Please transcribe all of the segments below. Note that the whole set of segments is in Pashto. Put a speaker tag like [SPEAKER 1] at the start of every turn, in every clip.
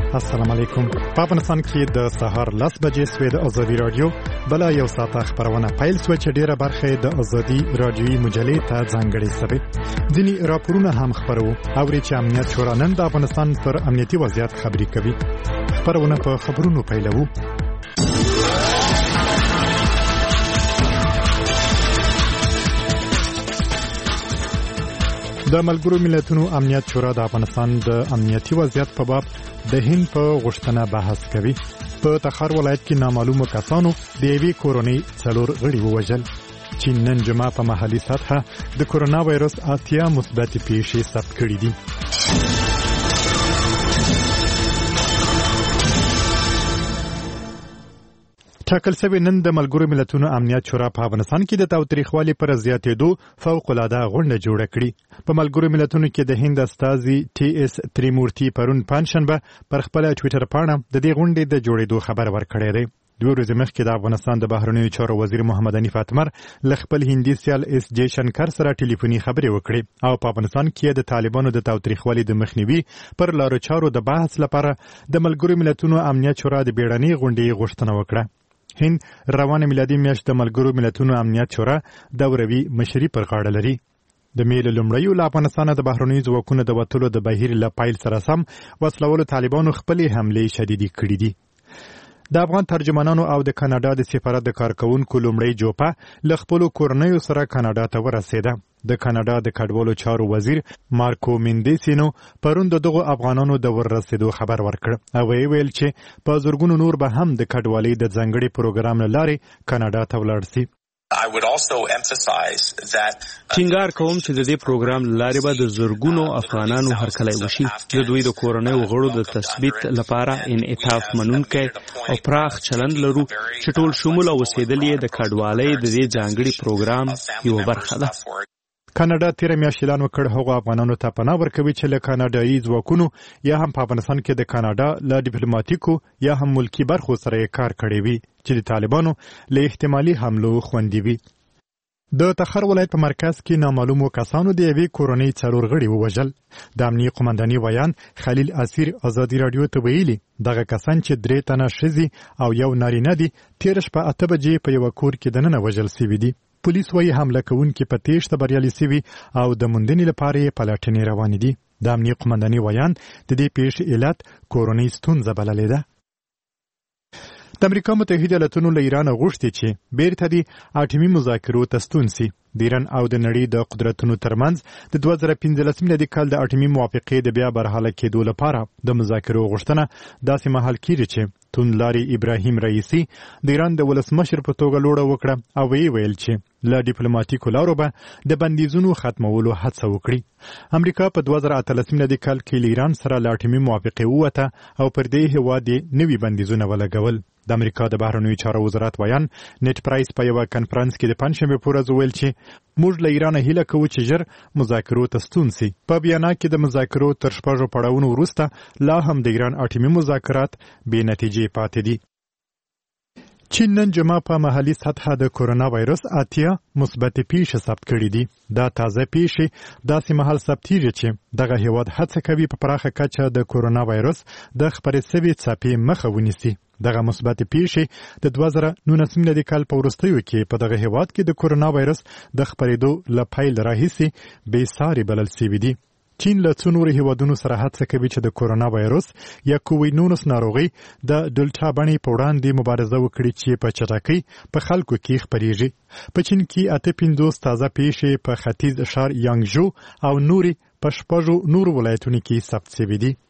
[SPEAKER 1] السلام علیکم. په افغانستان کې د سهار 10 بجې سوي د ازادي رادیو بل یو ساعت خبرونه پیل شو چې ډیره برخه د ازادي رادیوي مجلې ته ځانګړې سوي. ځینی راپورونه هم خبرو او چې امنیت شورا نن د افغانستان پر امنیتي وضعیت خبري کوي. خبرونه په خبرونو پیلوو. د ملګرو ملتونو امنیت شورا د افغانستان د امنیتي وضعیت په باب د هند په غوښتنه بحث کوي. په تخار ولایت کې نامعلومو کسانو د یوې کورنۍ 4 غړي ووژل. چین نن جمعه په محلي سطحه د کورونا وایرس 8 مثبت پیښې ثبت کړې دي. ټاکل شوی نن د ملګرو ملتونو امنیت شورا په افغانستان کې د تاوتریخوالي پر زیاتېدو فوق العاده غونډه جوړه کړې. په ملګرو ملتونو کې د هند استازي ټي اس تریمورتي پرون پنځشنبه پر خپل ټوئیټر پاڼه د دې غونډې د جوړېدو خبر ورکړی دی. 2 ورځې مخکې د افغانستان د بهرنیو چارو وزیر محمد حنیف اتمر له خپل هندي سیال اس جے شنکر سره ټلیفوني خبرې وکړې او په افغانستان کې د طالبانو د تاوتریخوالي د مخنیوي پر لارو چارو د بحث لپاره د ملګرو ملتونو امنیت شورا د بیړنۍ غونډې غوښتنه وکړه. هند روانه میلادي میاشت د ملګرو ملتونو امنیت شورا دوروي مشري پر غاړه لري. د میل لومړیو له افغانستان د بهرنیو ځواکونو د وټلو د بهیر له پایل سره سم وسلوالو طالبانو خپلې حملې شدیدې کړې دي. د افغان ترجمانانو او د کاناډا د سفارت د کارکونکو لومړی جوپه له خپلو کورنیو سره کاناډا ته ورسېده. د کاناډا د کډوالو چارو وزیر مارکو مندیسینو پرون دغه افغانانو د ورسېدو خبر ورکړ او ویل چې په زورګونو نور به هم د کډوالۍ د ځنګړي پروګرام لارې کاناډا ته ولاړ شي.
[SPEAKER 2] ټینګار کوم چې د دې پروګرام لارې به د زورګونو افغانانو هرکلی وشي. د دوی د کورنیو غړو د تثبیت لپاره انعطاف منونکی او پراخ چلند لرو چې ټول شمول او اوسېدل یې د کډوالۍ د دې ځانګړي پروګرام یو برخه ده.
[SPEAKER 1] کاناډا تیر میاشت اعلان وکړ هغه افغانانو ته پناه ورکوي چې له کاناډایي ځواکونو یا هم په افغانستان کې د کاناډا له ډیپلوماټیکو یا هم ملکی برخو سره کار کړی وي چې د طالبانو له احتمالي حملو خوندي وي. د تخار ولایت په مرکز کې نامعلومو کسانو د یوې کورنۍ 4 غړي ووژل. د امنیه قومنداني ویان خلیل اسیر ازادي رادیو ته ویلي دغه کسان چې 3 تنه ښځې او یو نارینه دي تیر شپه 8 بجې په یو کور کې دننه وژل شوي دي. پولیس وايي حمله کوونکي په تیښته بریالي شوي او د موندنې لپاره یې پلټنې روانې دي. د امنیه قومنداني ویان د دې پیښې علت کورونی ستونزه بللې ده. د امریکا متحده ایالاتونو له ایران غوښتي چې بیرته د اټومي مذاکرو ته ستون سي. د ایران او د نړۍ د قدرتونو ترمنځ د 2015 میلادي کال د اټومي موافقې د بیا برحاله کېدو لپاره د مذاکرو غوښتنه داسې مهال کېږي چې توندلاري ابراهیم رئیسی د ایران د ولسمشر په توګه لوړه وکړه او ویل چې له ډیپلوماټیکو لارو به د بندیزونو ختمولو هڅه وکړي. امریکا په 2018 میلادي کال کې له ایران سره له اټومي موافقې ووته او پر دې هیواد نوي بندیزونه ولګول. د امریکا د بهرنیو چارو وزارت ویان نیټ پرایس په یو کانفرنس کې د پنځشنبه په ورځ ویل چې موږ له ایران هیله کوو چې ژر مذاکرو ته ستون سي. په بیان کې د مذاکرو تر 6 پړاوونو وروسته لا هم د ایران اټومي مذاکرات بې نتیجې پاتې دي. چین نن جمعه په محلي سطحه د کورونا وایرس 8 مثبت پیښې ثبت کړې دي. دا تازه پیښې داسې مهال ثبتېږي چې دغه هیواد هڅه کوي په پراخه کچه د کورونا وایرس د خپرې شوي څپې مخه ونیسي. دغه مثبت پیښې د 2019 میلادي کال په وروستیو کې په دغه هیواد کې د کورونا وایرس د خپرېدو له پیل راهیسې بې ساري بلل شوي دي. چین له څو نورو هیوادونو سره هڅه کوي چې د کورونا وایرس یا کووید 19 ناروغي د ډلټا بڼې په وړاندې مبارزه وکړي چې په چټکۍ په خلکو کې خپرېږي. په چین کې 8 تازه پیښې په ختیځ ښار یانګژو او نوري په 6 نورو ولایتونو کې ثبت شوي دي.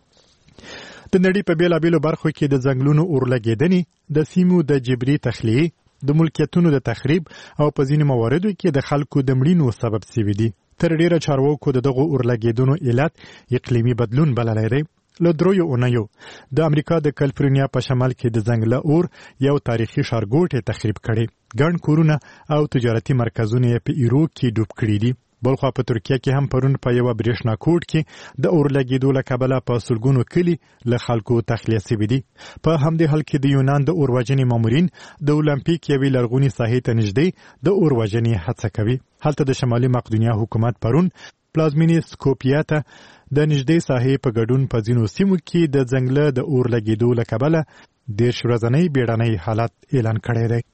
[SPEAKER 1] د نړۍ په بیلابیلو برخو کې د ځنګلونو اورلګېدنې د سیمو د جبري تخلیې د ملکیتونو د تخریب او په ځینو مواردو کې د خلکو د مړینو سبب شوي دي. تر ډیره چارواکو د دغه اورلګېدنو علت اقلیمي بدلون بللی دی. له 3 اونیو د امریکا د کالیفورنیا په شمال کې د ځنګله اور یو تاریخي ښارګوټی تخریب کړی. ګڼ کورونه او تجارتي مرکزونه یې په ایرو کې ډوب کړي دي. بلخوا په ترکیه کې هم پرون په یو برېښنا کوټ کې د اورلګېدو له کبله په سلګونو کلي له خلکو تخلیه شوي دي. په همدې حال کې د یونان د اوروژنې مامورین د اولمپیک یوې لرغونې ساحې ته نږدې د اوروژنې هڅه کوي. هلته د شمالي مقدونیا حکومت پرون پلازمینې سکوپیا ته د نږدې ساحې په ګډون په ځینو سیمو کې د ځنګله د اور لګېدو له کبله 10 ورځنی بیړنی حالت اعلان کړی دی.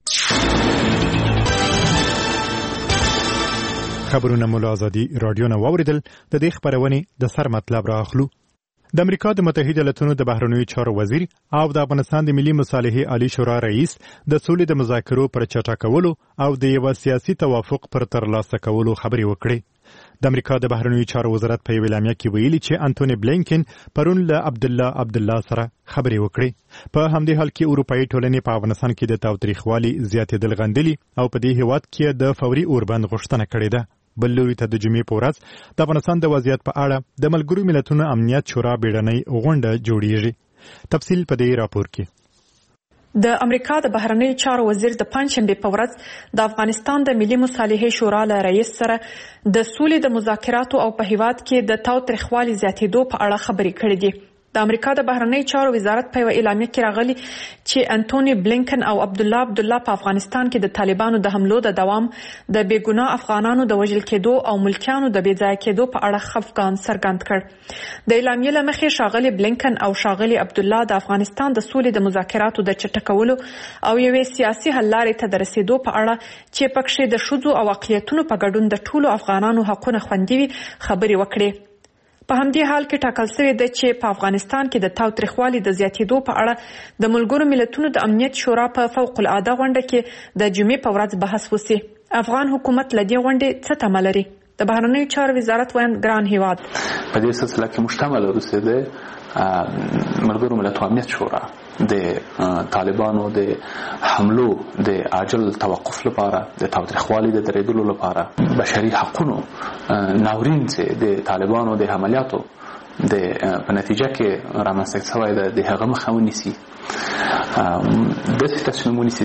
[SPEAKER 1] خبرونه مو له ازادي راډیو نه واوریدل. د دې خبرونې د سر مطلب راخلو. د امریکا د متحده ایالاتونو د بهرنیو چارو وزیر او د افغانستان د ملي مصالحې عالی شورا رئیس د سولې د مذاکرو پر چټکولو او د یو سیاسي توافق پر ترلاسه کولو خبرې وکړې. د امریکا د بهرنیو چارو وزارت په اعلامیه کې ویلي چې انټونی بلینکن پرون له عبدالله سره خبرې وکړې. په همدې حال کې اروپایي ټولنې په افغانستان کې د تاوتریخوالي زیاتېدل غندلي او په دې هیواد کې د فوري اوربند غوښتنه کړې ده. بل لوري ته د جمعې په ورځ د افغانستان د وضعیت په اړه د ملګرو ملتونو امنیت شورا بیړنۍ غونډه جوړیږي. تفصیل په دې راپور کې.
[SPEAKER 3] د امریکا د بهرنیو چارو وزیر د پنځشنبه په ورځ د افغانستان د ملي مصالحې شورا له رئیس سره د سولې د مذاکراتو او په هیواد کې د تاوتریخوالي زیاتېدو په اړه خبرې کړې دي. د امریکا د بهرنیو چارو وزارت په اعلامیه کې راغلي چې انټونی بلینکن او عبدالله په افغانستان کې د طالبانو د حملو د دوام، د بیګناه افغانانو د وژل کېدو او ملکیانو د بېځایه کېدو په اړه خفګان څرګند کړ. د اعلامیې له مخې ښاغلي بلینکن او ښاغلي عبدالله د افغانستان د سولې د مذاکراتو د چټکولو او یوې سیاسي حل لارې ته د رسیدو په اړه چې پکښې د ښځو او اقلیتونو په ګډون د ټولو افغانانو حقونه خوندي وي خبرې وکړې. په همدې حال کې ټاکل شوی دی چې په افغانستان کې د تاوتریخوالي د زیاتېدو په اړه د ملګرو ملتونو د امنیت شورا په فوق العاده غونډه کې د جمعې په ورځ بحث وشي. افغان حکومت له دې غونډې څه تمه لري؟ د بهرنیو چارو وزارت وایي ګران هیواد
[SPEAKER 4] په دې سلسله کې مشتمل اوسېده ملګرو ملتونو امنیت شورا د طالبانو د حملو د عاجل توقف لپاره، د تاوتریخوالي د درېدلو لپاره، بشري حقوقو ناورین چې د طالبانو د عملیاتو په نتیجه کې رامنځته شوی د هغه مخه ونیسي. داسې تصمیم ونیسي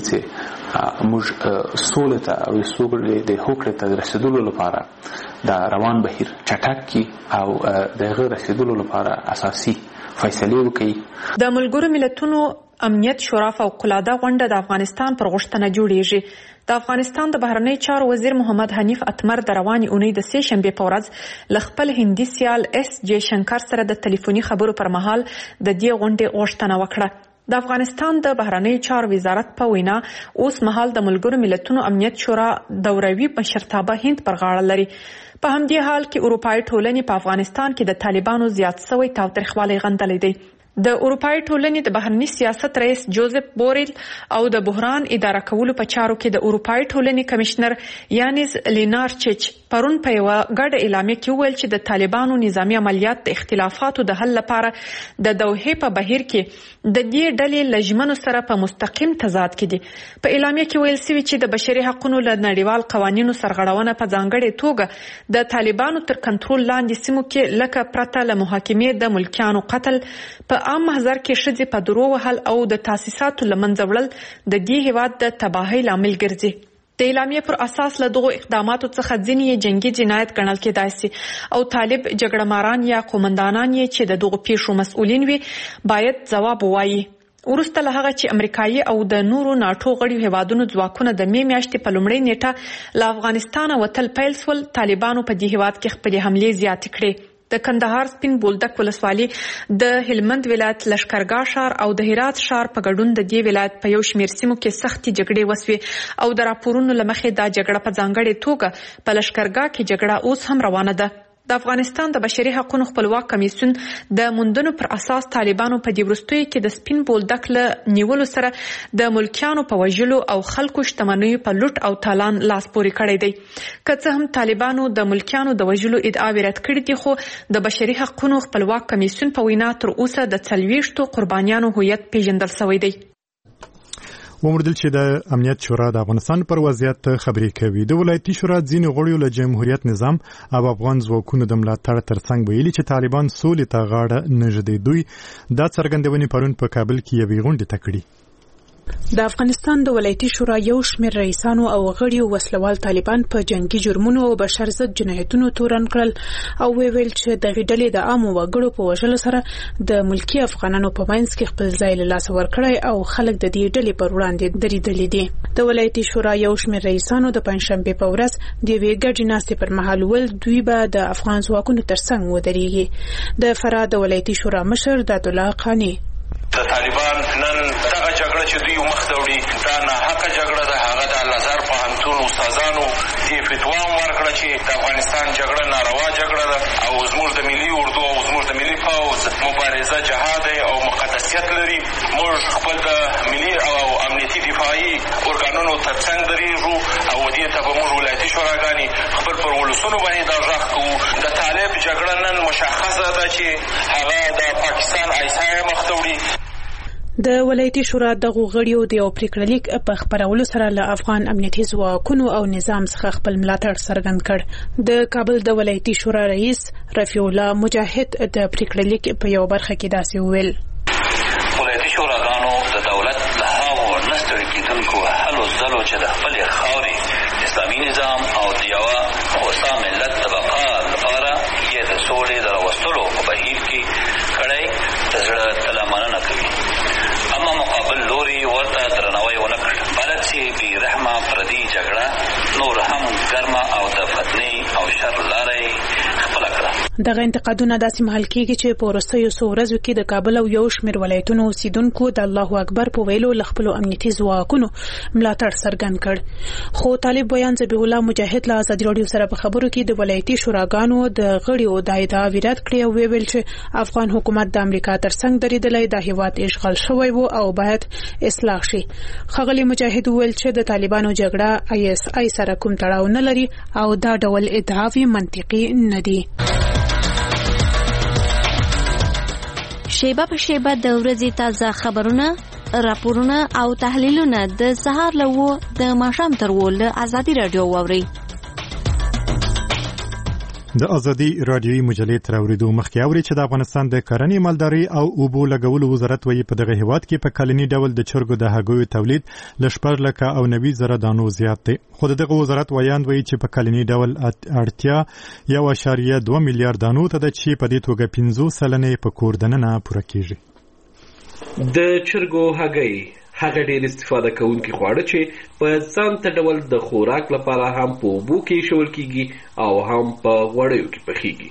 [SPEAKER 4] چې موږ سولې ته او سولې د هوکړې ته رسیدلو لپاره د روان بهیر چټک کړي او د هغه رسیدلو لپاره اساسي فیصلې وکړي.
[SPEAKER 3] د ملګرو ملتونو امنیت شورا فوق العاده غونډه د افغانستان پر غوښتنه جوړیږي. د افغانستان د بهرنیو چارو وزیر محمد حنیف اتمر د روانې اونۍ د سې شنبې په ورځ له خپل هندي سیال اس جے شنکر سره د ټلیفوني خبرو پر مهال د دې غونډې غوښتنه وکړه. د افغانستان د بهرنیو چارو وزارت په وینا اوس مهال د ملګرو ملتونو امنیت شورا دوروي مشرتابه هند پر غاړه لري. په همدې حال کې اروپایي ټولنې په افغانستان کې د طالبانو زیات شوی تاوتریخوالی غندلی دی. د اروپایي ټولنې د بهرني سیاست رئیس جوزف بوریل او د بحران اداره کولو په چارو کې د اروپایي ټولنې کمشنر یانیز لینارچچ پرون په یوه ګډه اعلامیه کې وویل چې د طالبانو نظامي عملیات د اختلافاتو د حل لپاره د دوحې په بهیر کې د دې ډلې له ژمنو سره په مستقیم تضاد کې دي. په اعلامیه کې ویل شوي چې د بشري حقوقو له نړیوال قوانینو سرغړونه په ځانګړې توګه د طالبانو تر کنټرول لاندې سیمو کې لکه پرته له محاکمې د ملکیانو قتل، په عام محضر کې ښځې په درو وهل او د تاسیساتو له منځه وړل د دې هیواد د تباهۍ لامل ګرځي. د اعلامیې پر اساس له دغو اقداماتو څخه ځینې یې جنګي جنایت ګڼل کېدای شي او طالب جګړه ماران یا قومندانان یې چې د دغو پیښو مسؤلین وي باید ځواب ووایي. وروسته له هغه چې امریکایي او د نورو ناټو غړیو هیوادونو ځواکونه د مې میاشتې په لومړۍ نیټه له افغانستانه وتل پیل شول، طالبانو په دې هیواد کې خپلې حملې زیاتې کړې. د کندهار سپین بولدک ولسوالي، د هلمند ولایت لشکرګاه ښار او د هرات ښار په ګډون د دې ولایت په یو شمېر سیمو کې سختې جګړې وسوې او د راپورونو له مخې دا جګړه په ځانګړې توګه په لشکرګاه کې جګړه اوس هم روانه ده. د افغانستان د بشري حقوقو خپلواک کمیسیون د موندنو پر اساس طالبانو په دې وروستیو کې د سپین بولدک له نیولو سره د ملکیانو په وژلو او خلکو شتمنیو په لوټ او تالان لاس پورې کړی دی. که څه هم طالبانو د ملکیانو د وژلو ادعاوې رد کړې دي، خو د بشري حقوقو خپلواک کمیسیون په وینا تر اوسه د 40 قربانیانو هویت پیژندل شوی دی.
[SPEAKER 1] وموردل چې د امنیت شورا د افغانستان پر وضعیت خبرې کوي. د ولایتي شورا ځینې غړیو له جمهوریت نظام او افغان ځواکونو د ملاتړ ترڅنګ ویلي چې طالبان سولې ته غاړه نه ږدي. دوی دا څرګندونې پرون په کابل کې یوې غونډې ته کړې.
[SPEAKER 5] د افغانستان د ولایتي شورا یو شمېر رئیسانو او غړیو وسلوال طالبان په جنگي جرمونو او بشر ضد جنایتونو تورن کړل او ویل چې د ډلې د عامو وګړو په وژلو سره د ملکی افغانانو په منځ کې خپل ځای له لاسه ورکړی او خلک د دې ډلې پر وړاندې درېدلي دي. د ولایتي شورا یو شمېر رئیسانو د پنځشنبې په ورځ د یوې ګډې ناستې پر مهال ویل دوی به د افغان ځواکونو ترڅنګ ودرېږي. د فراه د ولایتي شورا مشر داد الله قانی
[SPEAKER 6] د طالبان نن دغه جګړه چې دوی مخ ته وړي دا ناحقه جګړه ده. هغه د الازهر پوهنتون استادانو دې فتوا ورکړه چې د افغانستان جګړه ناروا جګړه ده او زموږ د ملي اردو او زموږ د ملي پوځ مبارزه جهاد او مقدسیت لري. موږ خپل د ملي او امنیتي دفاعي ارګانونو ترڅنګ درېږو او دې ته به موږ ولایتي شوراګانې خپل پر ولسونو باندې دا غږ کوو. د طالب جګړه نن مشخصه ده چې هغه د پاکستان ایسای مخ ته وړي.
[SPEAKER 5] د ولایتي شورا دغه غړیو د یو پریکړلیک په خبرولو سره له افغان امنیتي ځواکونو او نظام څخه خپل ملاتړ څرګند کړ. د کابل د ولایتي شورا رئیس رفیع الله مجاهد د پریکړلیک په یو برخه کې داسې ویل:
[SPEAKER 7] ولایتي شوراګانو د دولت له هغو نستړي کېدونکو هلو ځلو چې د خپلې خاورې اسلامي نظام او د یوه هوسا ملت د بقا لپاره یې د سولې د راوستلو په بهیر کې کړی د زړه تله مننه کوي. اما مقابل لوري ورته درناوی ونه کړ، بلکې بې رحمه پردي جګړه نور هم ګرمه او د فتنې او شر لاره خپله کړه.
[SPEAKER 5] دغه انتقادونه داسې مهال کېږي چې په وروستیو څو ورځو کې د کابل او یو شمېر ولایتونو اوسیدونکو د الله اکبر په ویلو له خپلو امنیتي ځواکونو ملاتړ څرګند کړ. خو طالب بیان ذبیح الله مجاهد له ازادي راډیو سره په خبرو کې د ولایتي شوراګانو د غړیو د ادعا ویرات کړی او ویل چې افغان حکومت د امریکا ترڅنګ درېدلی د هیواد اشغال شوی و او باید اصلاح شي. ښاغلي مجاهد ویل چې د طالبانو جګړه ISI سره کوم تړاو نه لري او دا ډول ادعاوې منطقي نه دي.
[SPEAKER 8] شیبه په شیبه د ورځې تازه خبرونه، راپورونه او تحلیلونه د سهار له 9 د ماښام تر 10 له ازادي راډیو واورئ.
[SPEAKER 1] د ازادي رادیوي مجلې تر اوریدو مخکې اوري چې د افغانستان د کرنې، مالدارۍ او اوبو لګولو وزارت وایي په دغه هیواد کې په کلني ډول د چرګو د هګیو تولید له 4,90,000 دانو زیات دی. خو دغه وزارت وایاند وایي چې په کلني ډول اړتیا 1.2 میلیارډ دانو ته ده چې په دې توګه 50 سلنه په کور دننه پوره کیږي.
[SPEAKER 9] د چرګو هګۍ هغه ډېر استفاده کوونکي خواړه چې په ځانته ډول د خوراک لپاره هم په اوبو کې شول کېږي او هم په غوړیو کې پخېږي.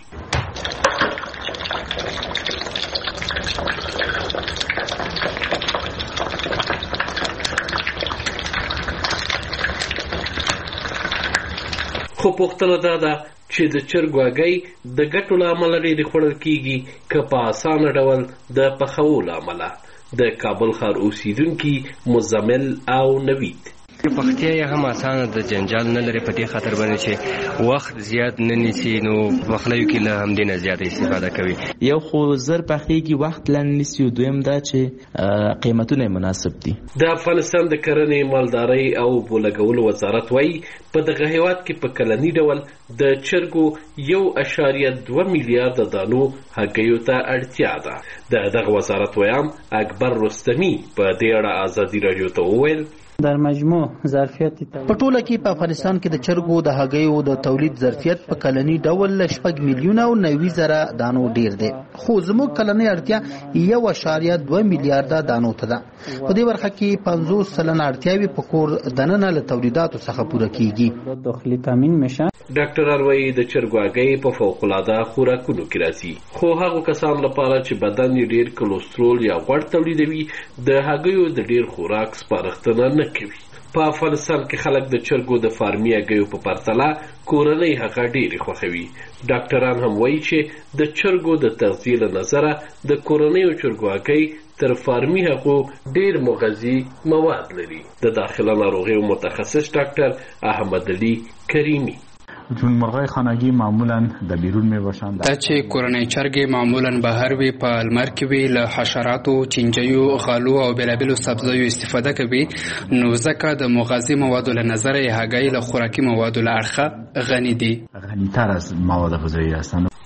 [SPEAKER 9] خو پوښتنه دا ده چې د چرګو هګۍ د ګټو له امله ډېرې خوړل کېږي که په اسانه ډول د پخولو امله. د کابل ښار اوسیدونکي مزمل او نوید
[SPEAKER 10] پختیا یې هم اسانه د جنجال نه لري، په دې خاطر باندې چې وخت زیات نه نیسي، نو پخلیو کې له همدې نه زیاته استفاده کوي.
[SPEAKER 11] یو خو زر پخېږي، وخت لنډ نیسي، دویم دا چې قیمتونه مناسب دي.
[SPEAKER 9] د افغانستان د کرنې، مالدارۍ او اوبو لګولو وزارت وایي په دغه هیواد کې په کلني ډول د چرګو 1.2 میلیارډ دانو هګیو ته اړتیا ده. د دغه وزارت ویان اکبر رستمی په دې اړه ازادي راډیو ته وویل:
[SPEAKER 12] در مجموع ظرفیت
[SPEAKER 13] په ټوله کې په افغانستان کې د چرګو د هګیو د تولید ظرفیت په کلني ډول 6 میلیونه او 90,000 دانو ډیر دی، خو زموږ کلني اړتیا 1.2 میلیارډ دانو ته ده. په دې برخه کې 50 سلنه اړتیاوې په کور دننه له تولیداتو څخه پوره کیږي.
[SPEAKER 12] داخلي تامین میشه.
[SPEAKER 9] ډاکټران وایي د چرګو هګۍ په فوق‌العاده خوراکونو کې راځي، خو هغو کسانو لپاره چې بدن یې ډیر کلسترول یا غوړ تولیدوي د هګیو د ډیر خوراک سپارښتنه نه کوي. په افغانستان کې خلک د چرګو د فارمي هګیو په پرتله کورنۍ هغه ډېرې خوښوي. ډاکټران هم وایي چې د چرګو د تغذیې له نظره د کورنیو چرګو هګۍ تر فارمي هغو ډېر مغذي مواد لري. د داخله ناروغیو متخصص ډاکټر احمد علي کریمي:
[SPEAKER 14] چون مرغای خانگی معمولا در بیرون می باشند.
[SPEAKER 15] دا چې کورنۍ چرګې معمولا بهر وي، په لمر کې وي، له حشراتو، چینجیو، غالو او بېلابېلو سبزیو استفاده کوي، نو ځکه د مغذي موادو له نظره یې هګۍ له خوراکي موادو له اړخه غني دي.
[SPEAKER 14] غنی‌تر از مواد غذایی هستند.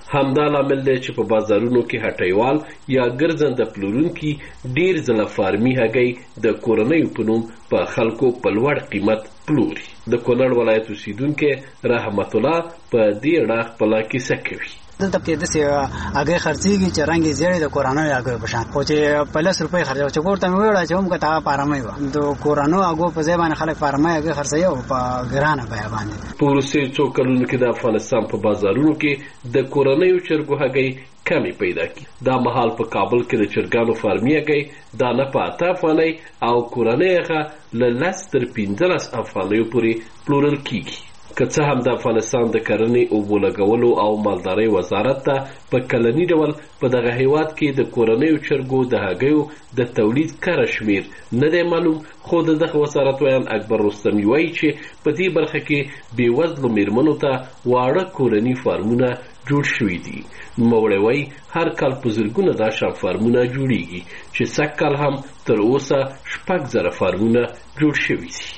[SPEAKER 9] همدا لامل دی چې په بازارونو کې هټیوال یا ګرځنده پلورونکي ډیر ځله فارمي هګۍ د کورنیو په نوم په خلکو په لوړ قیمت پلوري. د کونړ ولایت اوسیدونکی رحمت الله په دې اړه خپله کیسه کوي.
[SPEAKER 16] دلته کې داسې هګۍ خرڅېږي چې رنګ یې زیړې د کورنیو هګیو په شان، خو چې په 10 روپۍ خرڅوي. چې کور ته مې وویل چې موږ ته هغه فارمۍ وه، د کورنیو هګو په ځای باندې خلک فارمۍ هګۍ خرڅوي او په ګرانه بیه باندې.
[SPEAKER 9] په وروستیو څو کلونو کې د افغانستان په بازارونو کې د کورنیو چرګو هګۍ کمی پیدا کی. دا مهال په کابل کې د چرګانو فارمي هګۍ دانه په 8 افغانۍ او کورنۍ هغه له 10 تر 15 افغانیو پورې پلورل کیږي. که څه هم د افغانستان د کرنې، اوبو لګولو او مالدارۍ وزارت ته په کلني ډول په دغه هیواد کې د کورنیو چرګو د هګیو د تولید کره شمیر نه دی معلوم، خو د دغه وزارت ویان اکبر رستمي وایي چې په دې برخه کې بېوزلو میرمنو ته واړه کورني فارمونه جوړ شوي دي. نوموړی وایي هر کال په زرګونه دا شان فارمونه جوړیږي چې سږ کال هم تر اوسه 6,000 فارمونه جوړ شوي دي.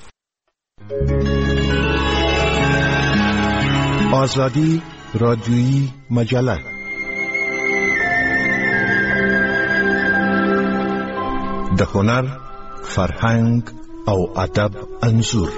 [SPEAKER 17] آزادی رادیویی مجله د هنر، فرهنګ او ادب انځور.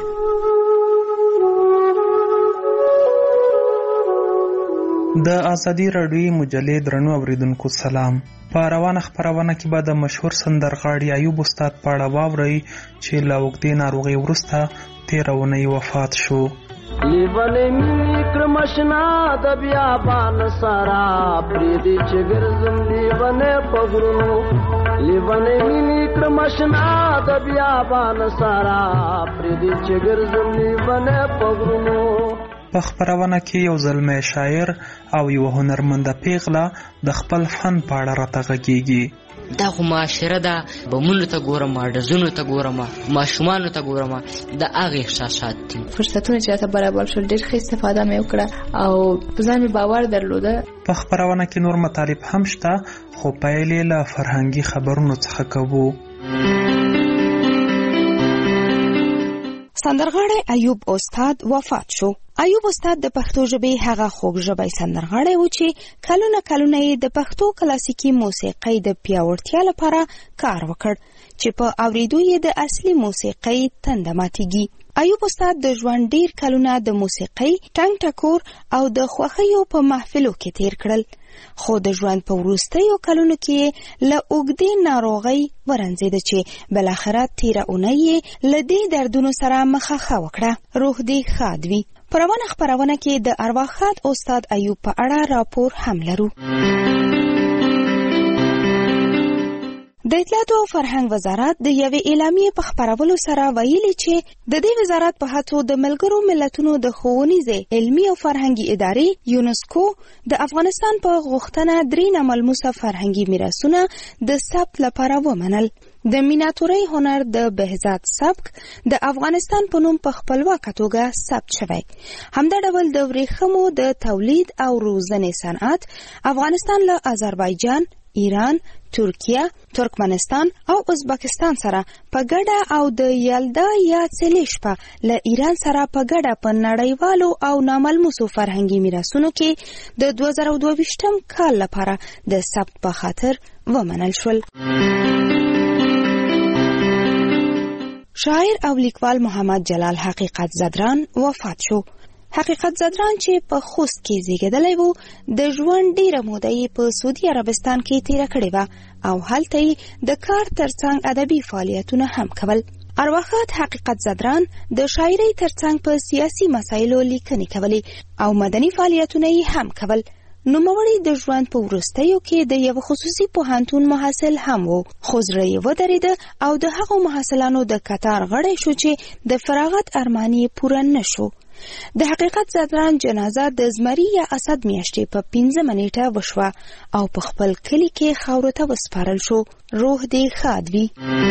[SPEAKER 18] د آزادی رادیویی مجلې درنو اوریدونکو سلام. په روانه خپرونه کې به د مشهور سندرغاړي ایوب استاد په اړه واورئ چې له اوږدې ناروغۍ وروسته 13 اونۍ وفات شو.
[SPEAKER 19] لیونی مینی کرمشنا د بیابان سارا پریدی چې ګرځم لیونی په غرونو، لیونی مینی کرمشنا د بیابان سارا پریدی چې ګرځم لیونی په غرونو.
[SPEAKER 18] په خپرونه کې یو زلمی شاعر او یو هنرمنده پیغله د خپل فن په اړه راته غږیږي.
[SPEAKER 20] دا خو معاشره ده، بمونو ته ګورم، ډزونو ته ګورم، ماشومانو ته ګورم، د هغې احساسات دي.
[SPEAKER 21] فرصتونه چې راته برابر شول ډېر ښه استفاده مې وکړه او په ځان مې باور درلوده.
[SPEAKER 18] په خپرونه کې نور مطالب هم شته، خو پیل یې له فرهنګي خبرونو څخه کوو.
[SPEAKER 22] سندرغاړی ایوب استاد وفات شو. ایوب استاد د پښتو ژبې هغه خوږ ژبی سندرغاړی و چې کلونه یې د پښتو کلاسیکي موسیقۍ د پیاوړتیا لپاره کار وکړ چې په اوریدو یې د اصلي موسیقۍ تنده ماتیږي. ایوب استاد د ژوند ډیر کلونه د موسیقۍ ټنګ ټکور او د خوښیو په محفلو کې تیر کړل، خو د ژوند په وروستیو کلونو کې له اوږدې ناروغۍ ورنځېده چې بالاخره 13 اونۍ یې له دې دردونو سره مخه وکړه. روح دې ښاد وي. په روانه خپرونه کې د ارواښاد استاد ایوب په اړه راپور هم لرو. د اطلاعاتو او فرهنګ وزارت د یوې اعلامیې په خپرولو سره ویلي چې د دې وزارت په هڅو د ملګرو ملتونو د ښوونیزې علمي او فرهنګي ادارې یونسکو د افغانستان په غوښتنه 3 ناملموسه فرهنګي میراثونه د ثبت لپاره ومنل. د میناتورۍ هنر د بهزاد سبک د افغانستان په نوم په خپلواکه توګه ثبت شوی. همدا ډول د ورېښمو د تولید او روزنې صنعت افغانستان له آذربایجان، ایران، ترکیه، ترکمنستان او ازبکستان سره په ګډه او د یلدا یا څلیشپه له ایران سره په ګډه په نړیوالو او ناملموسو فرهنګي میراثونو کې د 2022 کال لپاره د ثبت په خاطر ومنل شول. شاعر او لیکوال محمد جلال حقیقت زدران وفات شو. حقیقت زدران چې په خوست کې زیږیدلی و، د ژوند ډیره موده یې په سعودي عربستان کې تیره کړې وه او هلته یې د کار ترڅنګ ادبي فعالیتونه هم کول. ارواښاد حقیقت زدران د شاعرۍ ترڅنګ په سیاسي مسایلو لیکنې کولې او مدني فعالیتونه یې هم کول. نوموړی د ژوند په وروستیو کې د یو خصوصي پوهنتون محصل هم و، خو زړه یې ودرېده او د هغو محصلانو د کتار غړی شو چې د فراغت ارمان یې پوره نه شو. د حقیقت زدران جنازه د زمري یا اسد میاشتې په 15 نیټه وشوه او په خپل کلي کې خاورو ته وسپارل شو. روح دې ښاد وي.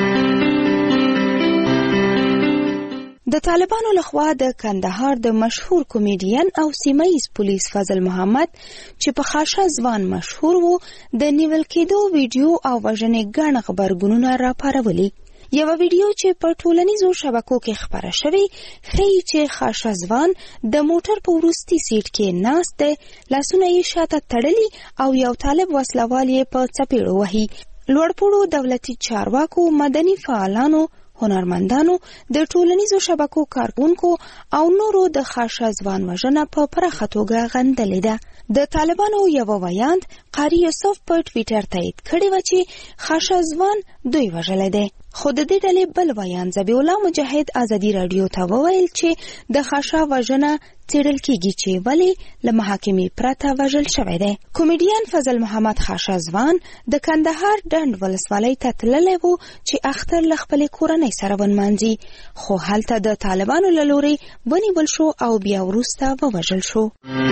[SPEAKER 22] د طالبانو لخوا د کندهار د مشهور کمیډین او سیمه‌ییز پولیس فضل محمد چې په خاشه ځوان مشهور وو د نیول کېدو ویډیو او وژنې ګڼ خبرګونونه راپارولي. یو ویډیو چې په ټولنیزو شبکو کې خپره شوی ښیي چې خاشه ځوان د موټر په وروستي سیټ کې ناست دی، لاسونه یې شاته تړلي او یو طالب وسلوال یې په څپېړو وهي. لوړپوړو دولتي چارواکو، مدني فعالانو، هنرمندانو، د ټولنیزو شبکو کارکونکو او نورو د خاشه ځوان وژنه په پراخه توګه غندلې ده. د طالبانو یو ویاند قاری یوسف په ټویټر تایید کړی و چې خاشه ځوان دوی وژلی دی. خو د دې ډلې بل ویاند ذبیح الله مجاهد ازادي راډیو ته وویل چې د خاشه وژنه څېړل کیږي چې ولې له محاکمې پرته وژل شوی دی. کومیډین فضل محمد خاشه ځوان د کندهار ډنډ ولسوالۍ ته تللی و چې اختر له خپلې کورنۍ سره ونمانځي، خو هلته د طالبانو له لورې ونیول شو او بیا وروسته ووژل شو.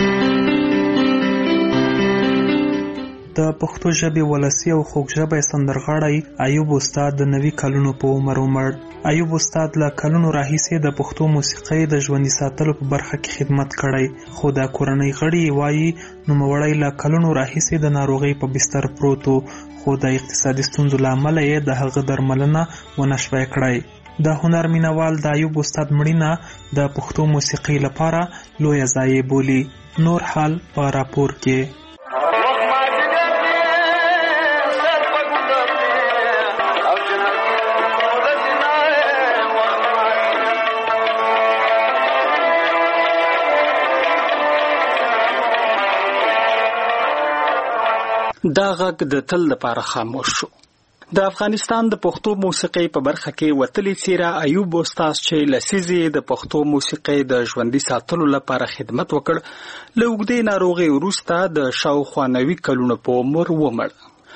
[SPEAKER 18] د پښتو ژبې ولسي او خوږژبی سندرغاړی ایوب استاد د 90 کلونو په عمر ومړ. ایوب استاد له کلونو راهیسې د پښتو موسیقۍ د ژوندي ساتلو په برخه کې خدمت کړی، خو د کورنۍ غړي وایي نوموړی له کلونو راهیسې د ناروغۍ په بستر پروت و، خو د اقتصادي ستونزو له امله یې د هغه درملنه ونه شوی کړی. د هنر مینوال د ایوب استاد مړینه د پښتو موسیقۍ لپاره لویه ضایعه بولي. نور حال په راپور کې.
[SPEAKER 2] دا غږ د تل لپاره خاموش شو. د افغانستان د پښتو موسیقۍ په برخه کې وتلی څیره ایوب استاد چې لسیزې د پښتو موسیقۍ د ژوندي ساتلو لپاره خدمت وکړ، له اوږدې ناروغۍ وروسته د شاوخوا 90 کلونو په عمر ومړ.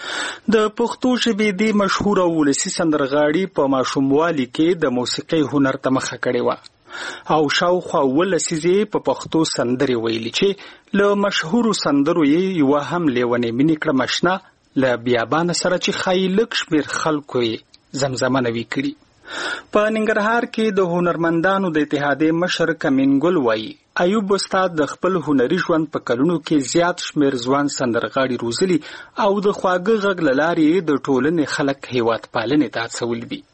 [SPEAKER 2] د پښتو ژبې د مشهور ولسي سندرغاړي په ماشوموالي کې د موسیقۍ هنر ته مخه کړې وه او شاوخوا 10 لسیزې په پښتو سندرې ویلي چې له مشهورو سندرو یې یوه هم لیونۍ مینې کړم اشنا له بیابانه سره چې ښایي لږ شمېر خلکو یې زمزمه نوي کړي. په ننګرهار کې د هنرمندانو د اتحادیې مشر کمینګل وایي ایوب استاد د خپل هنري ژوند په کلونو کې زیات شمېر ځوان سندرغاړي روزلي او د خواږه غږ له لارې د ټولنې خلک هیواد پالنې ته هڅولي دي.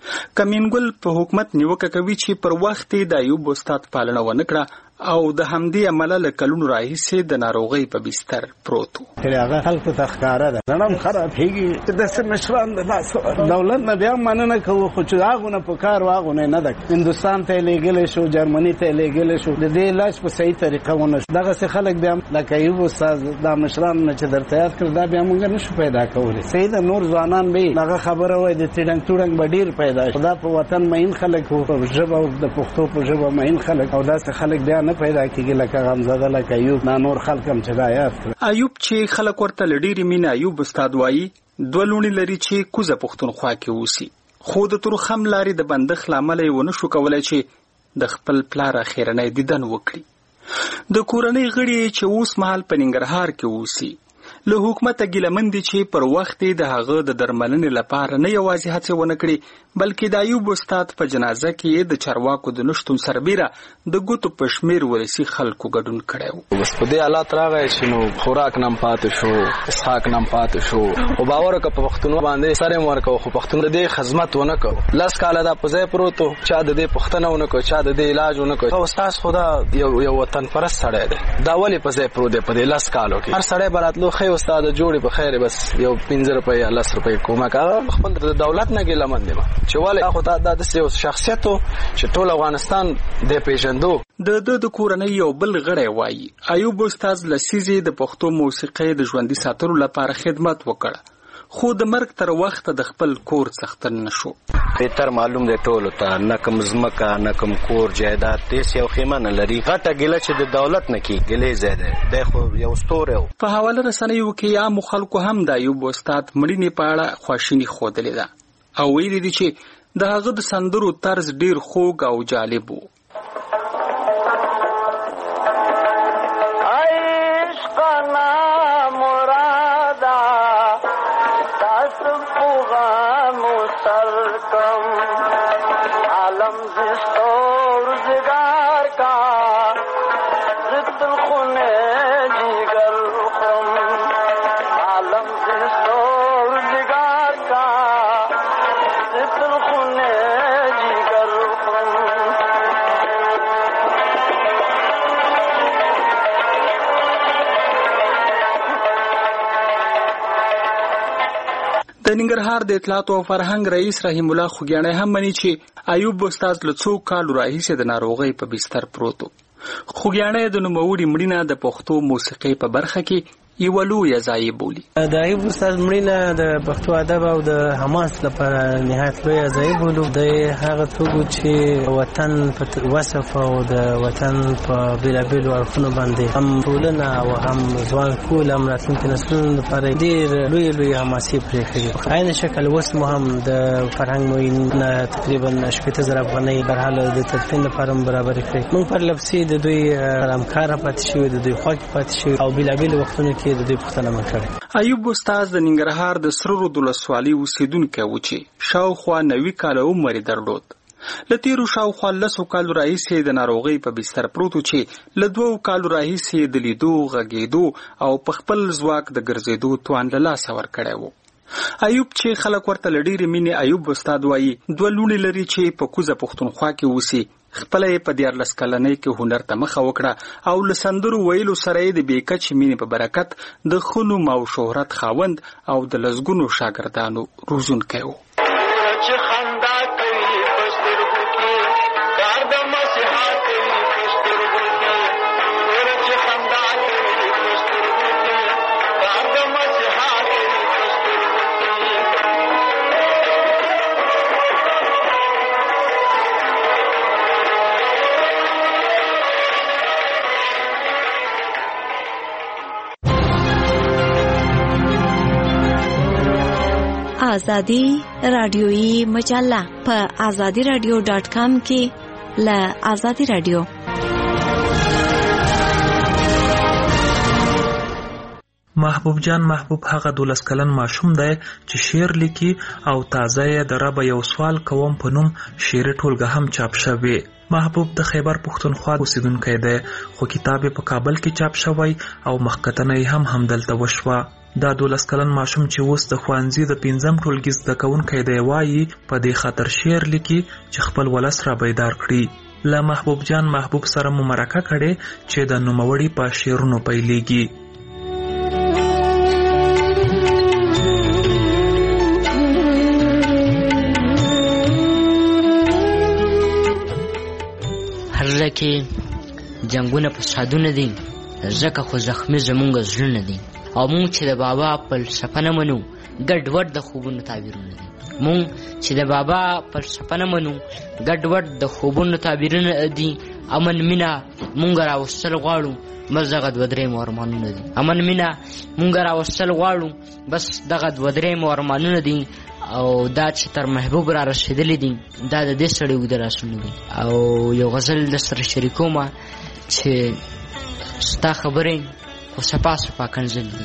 [SPEAKER 2] کمینګل په حکومت نیوکه کوي چې پر وخت د ایوب استاد پالنه ونه کړه او د همدې عمله له کلونو راهیسې د ناروغۍ په بستر پروت و.
[SPEAKER 4] هغه خلکو ته ښکاره ده زړه خرابېږي چې داسې مشران د لاسه دولت نه بیا مننه کوو، خو چې هغونه په کار هغونه نه ده. هندوستان ته یې لېږلی شو، جرمني ته یې لېږلی شو، د دې علاج په صحیح طریقه ونه شو. دغسې خلک بیا لکه ایوب استاد دا مشران نه چې درته یاد کړل دا بیا موږ نه شو پیدا کولی. صحیح ده نور ځوانان به یې هغه خبره وایي د تیډنګ توډنګ به ډېر پیدا شي. دا په وطن مین خلک وو، په ژبه د پښتو په ژبه مین خلک، او داسې خلک بیا نه پیدا کېږي لکه غمزده لکه ایوب نا نور خلک هم چې دا یاد کړل.
[SPEAKER 2] ایوب چې خلک ورته له ډېرې مینې ایوب استاد وایي 2 لوڼې لري چې کوزه پښتونخوا کې اوسي، خو د تورخم لارې د بندښت له امله یې ونه شو کولی چې د خپل پلار اخرنی دیدن وکړي. د کورنۍ غړي چې اوس مهال په ننګرهار کې اوسي له حکومته ګیلمن دي چې پر وخت د هغه د درملنې لپاره نه یوازې هڅې ونه کړي بلکې د ایوب استاد په جنازه کې د چارواکو د نشتون سربیره د ګوتو په شمېر ولسي خلکو ګډون کړی و.
[SPEAKER 23] بس په دې حالات راغی چې نو خوراک نم پاتې شو، اسحاق نم پاتې شو، خو باور وکړه په پښتونو باندې سر یې ورکړو، خو پښتون د دې خدمت ونه کړو. 10 کاله دا په ځای پروت و، چا د دې پوښتنه ونه کړه، چا د دې علاج ونه کړ. استاد خدا یو وطن پرست سړی دی، دا ولې په ځای پروت دی په دې 10 کالو کې. هر سړی به راتلو ښه استاد جوړې په خیر بس یو 15 روپۍ یا 10 روپۍ کومک هغه خپل د دولت نه ګیلمن دی چې ولې خو دا د یو شخصیت چې ټول افغانستان د پیژندو.
[SPEAKER 2] د کورنۍ یو بل غړی وایي ایوب استاد لسیزې د پښتو موسیقۍ د ژوندي ساتلو لپاره خدمت وکړ، خو د مرګ تر وخت د خپل کور څښتن نشو.
[SPEAKER 24] بهتر معلوم دی ټولو ته نه کوم ځمکه نه کوم کور جایداد هېڅ یو خیمه نه لري. غټه ګیله چې د دولت نه کېږي ګیلې ځای دی، دی خو یو ستوری و.
[SPEAKER 2] په حواله رسنیو کې عامو خلکو هم د ایوب استاد مړینې په اړه خواشیني ښودلې ده او ویلي دي چې د هغه د سندرو طرز ډیر خوږ او جالب و.
[SPEAKER 19] عالم
[SPEAKER 2] د ننګرهار د اطلاعات او فرهنګ رئیس رحیم الله خوګیاڼی هم مني چې ایوب استاد له څو کالو راهیسې د ناروغۍ په بستر پروت و. خوګیاڼی د نوموړي مړینه د پښتو موسیقۍ په برخه کې یوه لویه ضایعه بولي.
[SPEAKER 3] د ایوب استاد مړینه د پښتو ادب او د حماس لپاره نهایت لویه ضایعه بولو. د هغه څوک چې وطن په وصف او د وطن په بېلابېلو اړخونو باندې هم ټولنه او هم ځوان کول هم راتلونکي نسلونو لپاره ډېر لویې حماسې پرېښې دي. عین شکل اوس مو هم د فرهنګ معین تقریبا 80,000 افغانۍ برحاله د تدفین لپاره هم برابرې کړې. موږ پرله پسې د دوی همکاره پاتې شوي، د دوی خوا کې پاتې شوي او بېلابېلو وختونو کې د دوی پوښتنه مو کړې.
[SPEAKER 2] ایوب استاد د ننګرهار د سره رود ولسوالۍ اوسېدونکی و چې شاوخوا 90 کاله عمر یې درلود. له تېرو شاوخوا 10 کالو راهیسې د ناروغۍ په بستر پروت و چې له 2 کالو راهیسې د لیدو، غږېدو او په خپل ځواک د ګرځېدو توان له لاسه ورکړی و. ایوب چې خلک ورته له ډېرې مینې ایوب استاد وایي، 2 لوڼې لري چې په کوزه پښتونخوا کې اوسي. خپله یې په 14 کلنۍ کې هنر ته مخه وکړه او له سندرو ویلو سره یې د بېکچې مینې په برکت د ښه نوم او شهرت خاوند او د لسګونو شاګردانو روزونکی و.
[SPEAKER 8] آزادی رادیویی مجله په azadiradio.com کې له آزادی رادیو.
[SPEAKER 18] محبوب جان محبوب هغه 12 کلن ماشوم دی چې شعر لیکي او تازه یې د رب یو سوال کوم په نوم شعري ټولګه هم چاپ شوی. محبوب د خیبر پښتونخوا اوسیدونکی دی خو کتاب په کابل کې چاپ شوی او مخکتنه هم همدلته وشوه. دا 12 کلن ماشوم چې اوس د ښوونځي د 5م ټولګي زده کوونکی دی وایي په دې خاطر شعر لیکي چې خپل ولس را بیدار کړي. له محبوب جان محبوب سره مو مرکه کړې چې د نوموړي په شعرونو پیلېږي.
[SPEAKER 20] هر کې جنگونه فسادونه دي، ځکه خو زخمي زمونږ زړونه دي او مونږ چې د بابا فلسفه نه منو ګډوډ د خوبونو تعبیرونه دي. مونږ چې د بابا فلسفه نه منو ګډوډ د خوبونو تعبیرونه دي. امن مینا مونږ راوستل غواړو بس دغه 2-3 ارمانونه دي. امن مینا مونږ راوستل غواړو بس دغه 2-3 ارمانونه دي او دا چې تر محبوب را رسیدلی دي دا د دې سړي اوږده لاسونه دي. او یو غزل د سره شریکومه چې ستا خبرې خو سپا سپا کنزل دي،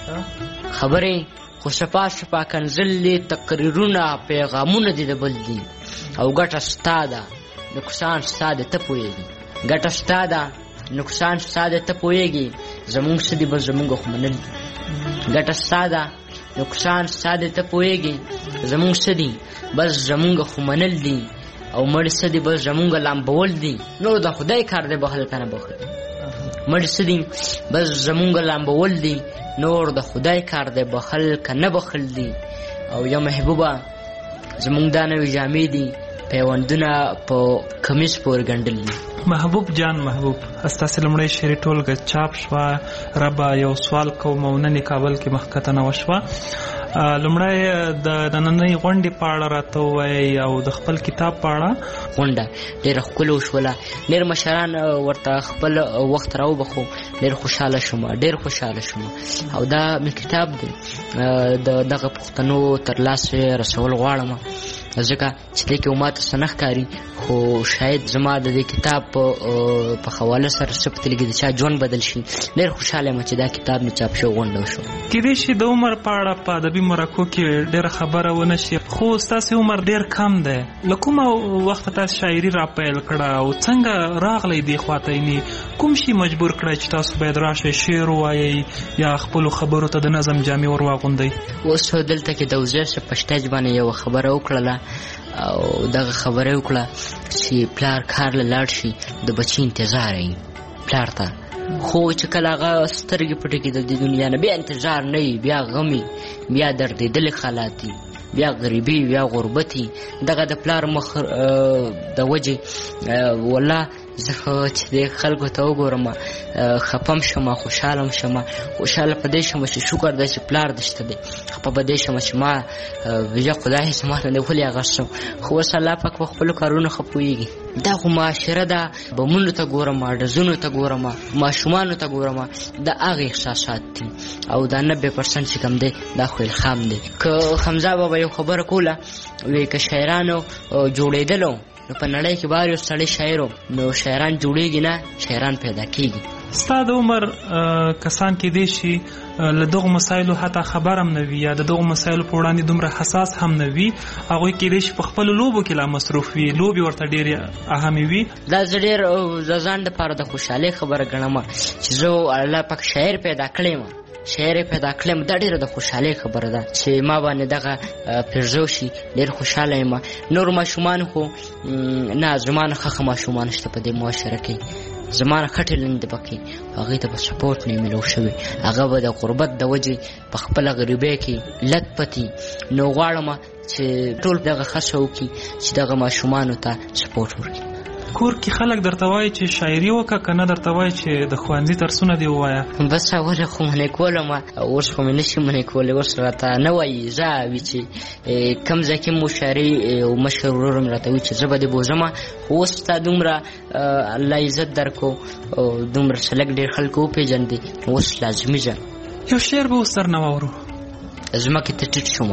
[SPEAKER 20] خبرې خو سپا سپا کنزل دي، تقریرونه پیغامونه دي د بل دي او ګټه ستا ده نقصان ستا ده ته پوهېږي. ګټه ستا ده نقصان ستا ده ته پوهېږي، زمونږ څه دي بس زمونږ خو منل دي. ګټه ستا ده نقصان ستا ده ته پوهېږي، زمونږ څه دي بس زمونږ خو منل دي او مړ څه دي بس زمونږ لامبول دي. نو د خدای کار دی بخل که نه بخل، مړ څه دي بس زمونږ لامبول دي، نور د خدای کار دی بخل که نه بخل دي. او یا محبوبه زمونږ دا نوې جامې دي پیوندونه په کمیس پورې ګنډل دي.
[SPEAKER 18] محبوب جان محبوب ستاسې لومړی شعري ټولګه چاپ شوه، ربه یو سوال کوم او نن کابل کې مخکتنه وشوه. لومړی د نننۍ غونډې په اړه راته ووایئ او د خپل کتاب په اړه.
[SPEAKER 20] غونډه ډېره ښکلې وشوله، ډېر مشران ورته خپل وخت راوبخو، ډېر خوشحاله شوم، ډېر خوشحاله شوم. او دا مې کتاب دی د دغه پښتنو تر لاسه رسول غواړم ځکه چې دې کې ماته څه نه ښکاري، خو شاید زما د دې کتاب په حواله سره څه پته لګي د چا ژوند بدل شي. ډېر خوشحاله یم چې دا کتاب مې چاپ شو، غونډه وشو.
[SPEAKER 18] کېدای شي د عمر په اړه په ادبي مرکو کې ډېره خبره ونه شي، خو ستاسې عمر ډېر کم دی. له کومه وخته تاسو شاعري را پیل کړه او څنګه راغلی دې خواته؟ یعنې کوم شي مجبور کړی چې تاسو باید راشئ شعر ووایئ یا خپلو خبرو ته د نظم جامې ور واغوندئ؟
[SPEAKER 20] اوس دلته کې د وزیر په شټیج باندې یوه خبره وکړله او دغه خبره وکړه چې پلار کار له لاړ شي د بچي انتظار یې، پلار ته خو چې کله هغه سترګې پټې کېدل د دنیا نه بیا انتظار نه وي، بیا غمي، بیا دردېدلې حالات دي، بیا غریبي، بیا غربتي، دغه د پلار مخ د وجې والله زه چې د خلکو ته وګورم خپم شم، خوشحاله شم، خوشحاله په دې شم چې شکر دی چې پلار دې شته دی، خپه په دې شم چې ما ویجه خدای زما نه دی ولې هغه شم، خو اوس الله پاک په خپلو کارونو ښه پوهېږي. دا خو معاشره ده، بمونو ته ګورم، ډزونو ته ګورم، ماشومانو ته ګورم، دا هغه احساسات دي او دا 90% چې کوم دی دا خو الهام دی. که حمزه بابا یو خبره کوله وی که شاعرانو جوړېدلو نو په نړۍ کې بار یو سړی شاعر نو شاعران جوړېږي نه، شاعران پیدا کېږي.
[SPEAKER 18] ستا د عمر کسان کېدای شي له دغو مسایلو حتی خبر هم نه وي یا د دغو مسایلو په وړاندې دومره حساس هم نه وي، هغوی کېدای شي په خپلو لوبو کې لا مصروف وي، لوبې ورته ډېرې اهمې وي.
[SPEAKER 20] دا زه ډېر د ځان دپاره د خوشحالۍ خبره ګڼم چې زه الله پاک شاعر پیدا کړی یم، شاعر پیدا کړم، دا ډېره د خوشحالۍ خبره ده چې ما باندې دغه پیرزو شي، ډېر خوشحاله یم. نور ماشومان خو نه، زما نه ښه ماشومان شته په دې معاشره کې، زما نه ښه ټیلنټ دی پکې، هغوی ته به سپورټ نه میلو شوی، هغه به د غربت د وجې په خپله غریبۍ کې لت پتي. نو غواړم چې ټول دغه هڅه وکړي چې دغه ماشومانو ته سپورټ ورکړي.
[SPEAKER 18] کور کې خلک درته وایي چې شاعري وکړه، که نه درته وایي چې د ښوونځي درسونه دې ووایه؟
[SPEAKER 20] بس اوله خو منې کولم، اوس خو مې نشي منې کولی، اوس راته نه وایي زه وي چې کوم ځای کې مو شاعري او مشر ورور مې راته وایي چې زه به دې بوځم، خو اوس ستا دومره الله عزت درکو او دومره سلک ډېر خلکو وپېژندې، اوس لازمي ځه.
[SPEAKER 18] یو شعر به اوس درنه واورو.
[SPEAKER 20] ځمکې ته ټیټ شوم،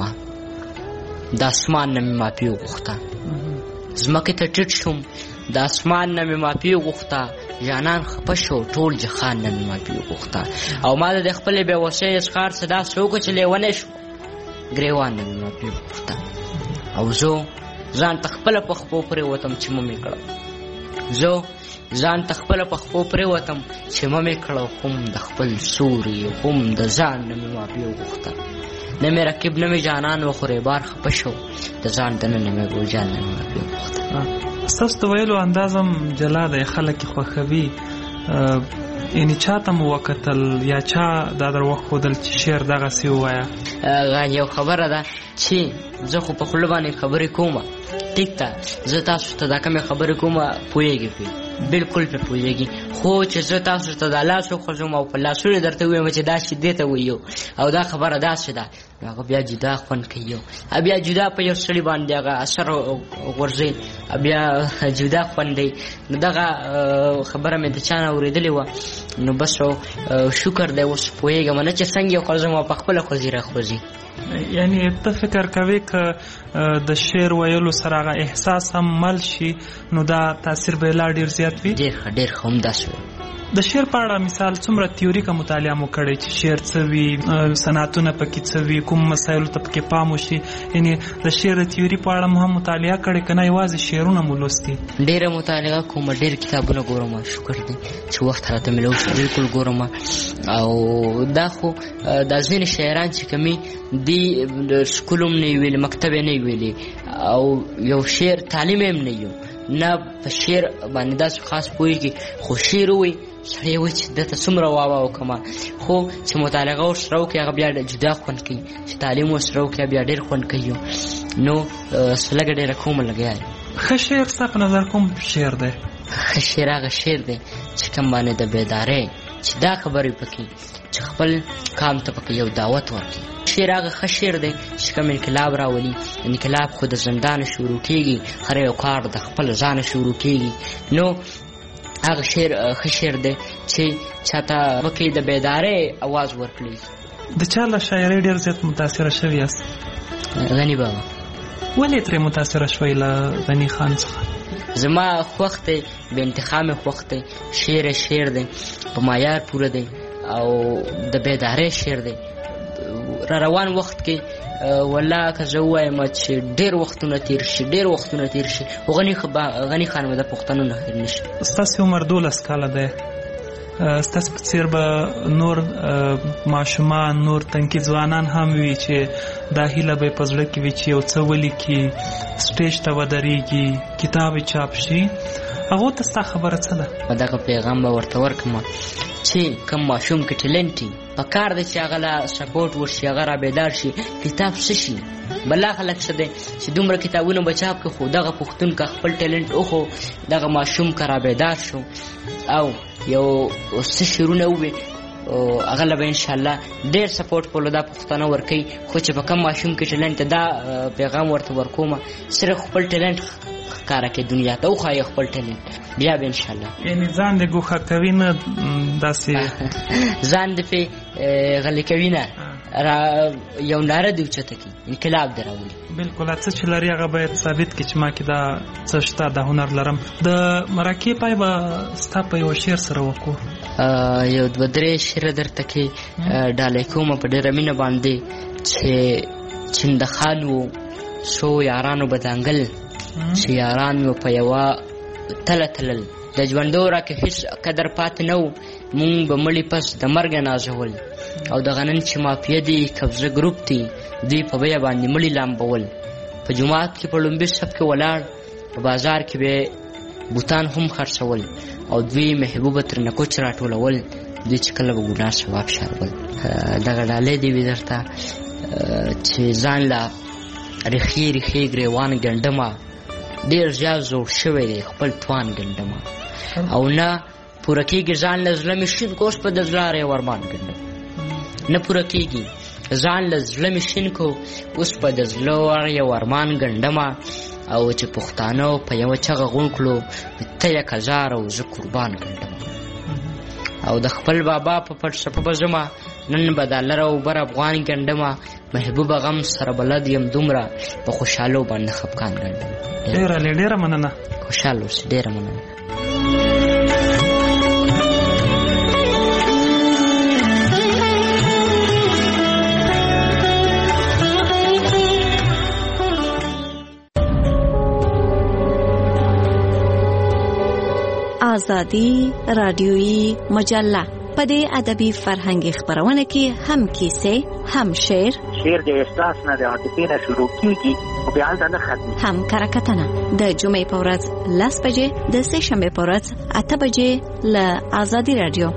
[SPEAKER 20] د اسمان نه مې معافي وغوښته، ځمکې ته ټیټ شوم، د اسمان نه مې معافي وغوښته، جانان خپه شو، ټول جهان نه مې معافي وغوښته، او ما د خپلې بېوسۍ اظهار څه داسې وکړه چې لیونی شو، ګریوان نه مې معافي وغوښته، او زه ځان ته خپله په خپو پرېوتم چې مه مې کړه، زه ځان ته خپله په خپو پرېوتم چې مه مې کړه، خو د خپل سوري هم د ځان نه مې معافي وغوښته، نه مې رقیب نه مې جانان و خریبار خپه شو، د ځان دننه مې ګلجان نه مې معافي وغوښته.
[SPEAKER 18] ستاسو د ویلو اندازم جلا دی، خلک یې خوښوي، یعنې چا ته مو وکتل یا چا دا در وښودل چې شعر دغسې ووایه؟
[SPEAKER 20] یو خبره ده چې زه خو په خوله باندې خبرې کوم، ټیک ده، زه تاسو ته دا کومې خبرې کوم پوهېږي پرې، بلکل پرې پوهېږي، خو چې زه تاسو ته دا لاس وخوځم او په لاسونو درته ووایم چې دا شي دې ته وایو او دا خبره داسې ده، هغه بیا جدا خوند کوي، بیا جدا په یو سړي باندې هغه اثر غورځوي، بیا جدا خوند دی. نو دغه خبره مې د چا نه اورېدلې وه، نو بس شکر دی اوس پوهېږم نه چې څنګه یې خوځم او په خپله خوځي راخوځي.
[SPEAKER 18] یعنی ته فکر کوې که د شعر ویلو سره هغه احساس هم مل شي نو دا تاثیر به لا ډېر زیات وي؟
[SPEAKER 20] ډېر ښه، ډېر ښه، همداسې
[SPEAKER 18] د شعر په اړه مثال څومره تیوریکه مطالعه مو کړی چې شعر څه وي، صنعتونه پکې څه وي، کوم مسایلو ته پکې پام وشي، یعنې د شعر د تیوري په اړه مو هم مطالعه کړې که نه یوازې شعرونه مو لوستي؟
[SPEAKER 20] ډېره مطالعه کوم، ډېر کتابونه ګورم، شکر دی چې وخت راته میلاو شي، بلکل ګورم. او دا خو دا ځینې شاعران چې کومې دي سکول هم نه یې ویلي، مکتب یې نه یې ویلي، او یو شعر تعلیم هم نه یو، نه په شعر باندې داسې خاص پوهېږي، خو شعر ووایي سړی وایي چې دته څومره واوا وکړمه، خو چې مطالعه ورسره وکړي هغه بیا جدا خوند کوي، چې تعلیم ورسره وکړي بیا ډېر خوند کوي. نو لږه ډېره کومه لګیا یم.
[SPEAKER 18] ښه شعر ستا په نظر کوم شعر دی؟
[SPEAKER 20] ښه شعر هغه شعر دی چې کوم باندې د بیدارۍ چې دا خبرې پکې چې خپل قام ته پکې یو دعوت ورکړي. شعر هغه ښه شعر دی چې کوم انقلاب راولي، انقلاب خو د زندانه شروع کېږي، هر یو کار د خپل ځانه شروع کېږي. نو هغه شعر ښه شعر دی چې چاته پکې د بیدارۍ اواز ورکړي.
[SPEAKER 18] د چا له شاعرۍ ډېر زیات متاثره شوي یاست؟
[SPEAKER 20] غني بابا.
[SPEAKER 18] ولې ترې متاثره شوئ له غني خان څخه؟
[SPEAKER 20] زما خوښ دی، بې انتخاب مې خوښ دی، شعر دی، په معیار پوره دی او د بیدارۍ شعر دی. را روان وخت کې والله که زه ووایم چې ډېر وختونه تېر شي خو غني خان به د پښتنو نه هېر نه شي.
[SPEAKER 18] ستاسې عمر 12 کاله دی، ستاسې په څېر به نور ماشومان، نور تنکي ځوانان هم وي چې دا هیله به یې په زړه کې وي چې یو څه ولیکي، سټیج ته ودرېږي، کتاب یې چاپ شي. هغو ته ستا خبره څه ده؟
[SPEAKER 20] دغه پیغام به ورته ورکړم چې کم ماشوم کې ټیلنټ په کار دی چې هغه له سپورټ وشي، هغه را بیدار شي، کتاب څه شي. بلا خلک څه دی چې دومره کتابونه به چاپ کړي، خو دغه پښتون که خپل ټیلنټ وخو دغه ماشوم که را بیدار شو او یو څه شعرونه ووي هغه له به انشاءالله ډېر سپورټ کولو دا پښتانه ورکوي. خو چې په کم ماشوم کې ټیلنټ دا پیغام ورته ورکومه صرف خپل ټیلنټ ښکاره کړي دنیا ته، وښایي خپل ټیلنټ، بیا به انشاءالله
[SPEAKER 18] یعنې ځان دې ګوښه کوي نه داسې
[SPEAKER 20] ځان دې پې غلي کوي نه، یو ناره دې اوچته کړي، انقلاب دې راولي.
[SPEAKER 18] بلکل څه چې لري هغه باید ثابت کړي چې ما کې دا څه شته، دا هنر لرم. د مرکې پای به ستا په یو شعر سره وکړو.
[SPEAKER 20] یو دوه درې شعره درته کې ډالۍ کومه په ډېره مینه باندې چې چندخان و څو یارانو به دانګل، چې یاران مو په یوه تله تلل، د ژوندو راکې هېڅ قدر پاتې نه و، مونږ به مړي پس د مرګه نازول، او دغه نن چې مافیه دي قبضه ګروپ دي دوی په بیه باندې مړي لامبول. په جومات کې په لومبي صف کې ولاړ، په بازار کې به بوتان هم خرڅول، او دوی محبوبه تر نکوچ راټولول، دوی چې کله به ګناه ثواب شاربل. دغه ډالۍ دې وي درته چې ځان له ریښې ریښې ګریوان ګنډمه، ډېر زیات زوړ شوی دی خپل توان ګنډمه، او نه پوره کېږي ځان له زړه مې شین کو اوس په د زړه ری ورمان ګنډم، نه پوره کېږي ځان له زړه مې شین کو اوس په د زړه ری ورمان ګنډمه، او چې پښتانه په یوه چغه غون کړو ته 1000 او زه قربان ګنډمه. او د خپل بابا په فلسفه به ځمه، نن به ډالر او بر افغان ګنډمه، محبوبه غم سره بلد یم دومره، په خوشحالو باندې خفقان ګنډم.
[SPEAKER 18] ډېره مننه.
[SPEAKER 20] خوشحال اوسې، ډېره مننه.
[SPEAKER 8] آزادی رادیویی مجله په دې ادبي فرهنګي خبرونه کې هم کیسې، هم شعر
[SPEAKER 1] د احساس نه د عاطفې نه شروع کیږي او بیا هلته نه ختمېږي،
[SPEAKER 8] هم کرکټنه د جمعې په ورځ 10 بجې، د سه شنبې په ورځ 8 بجې له آزادي رادیو.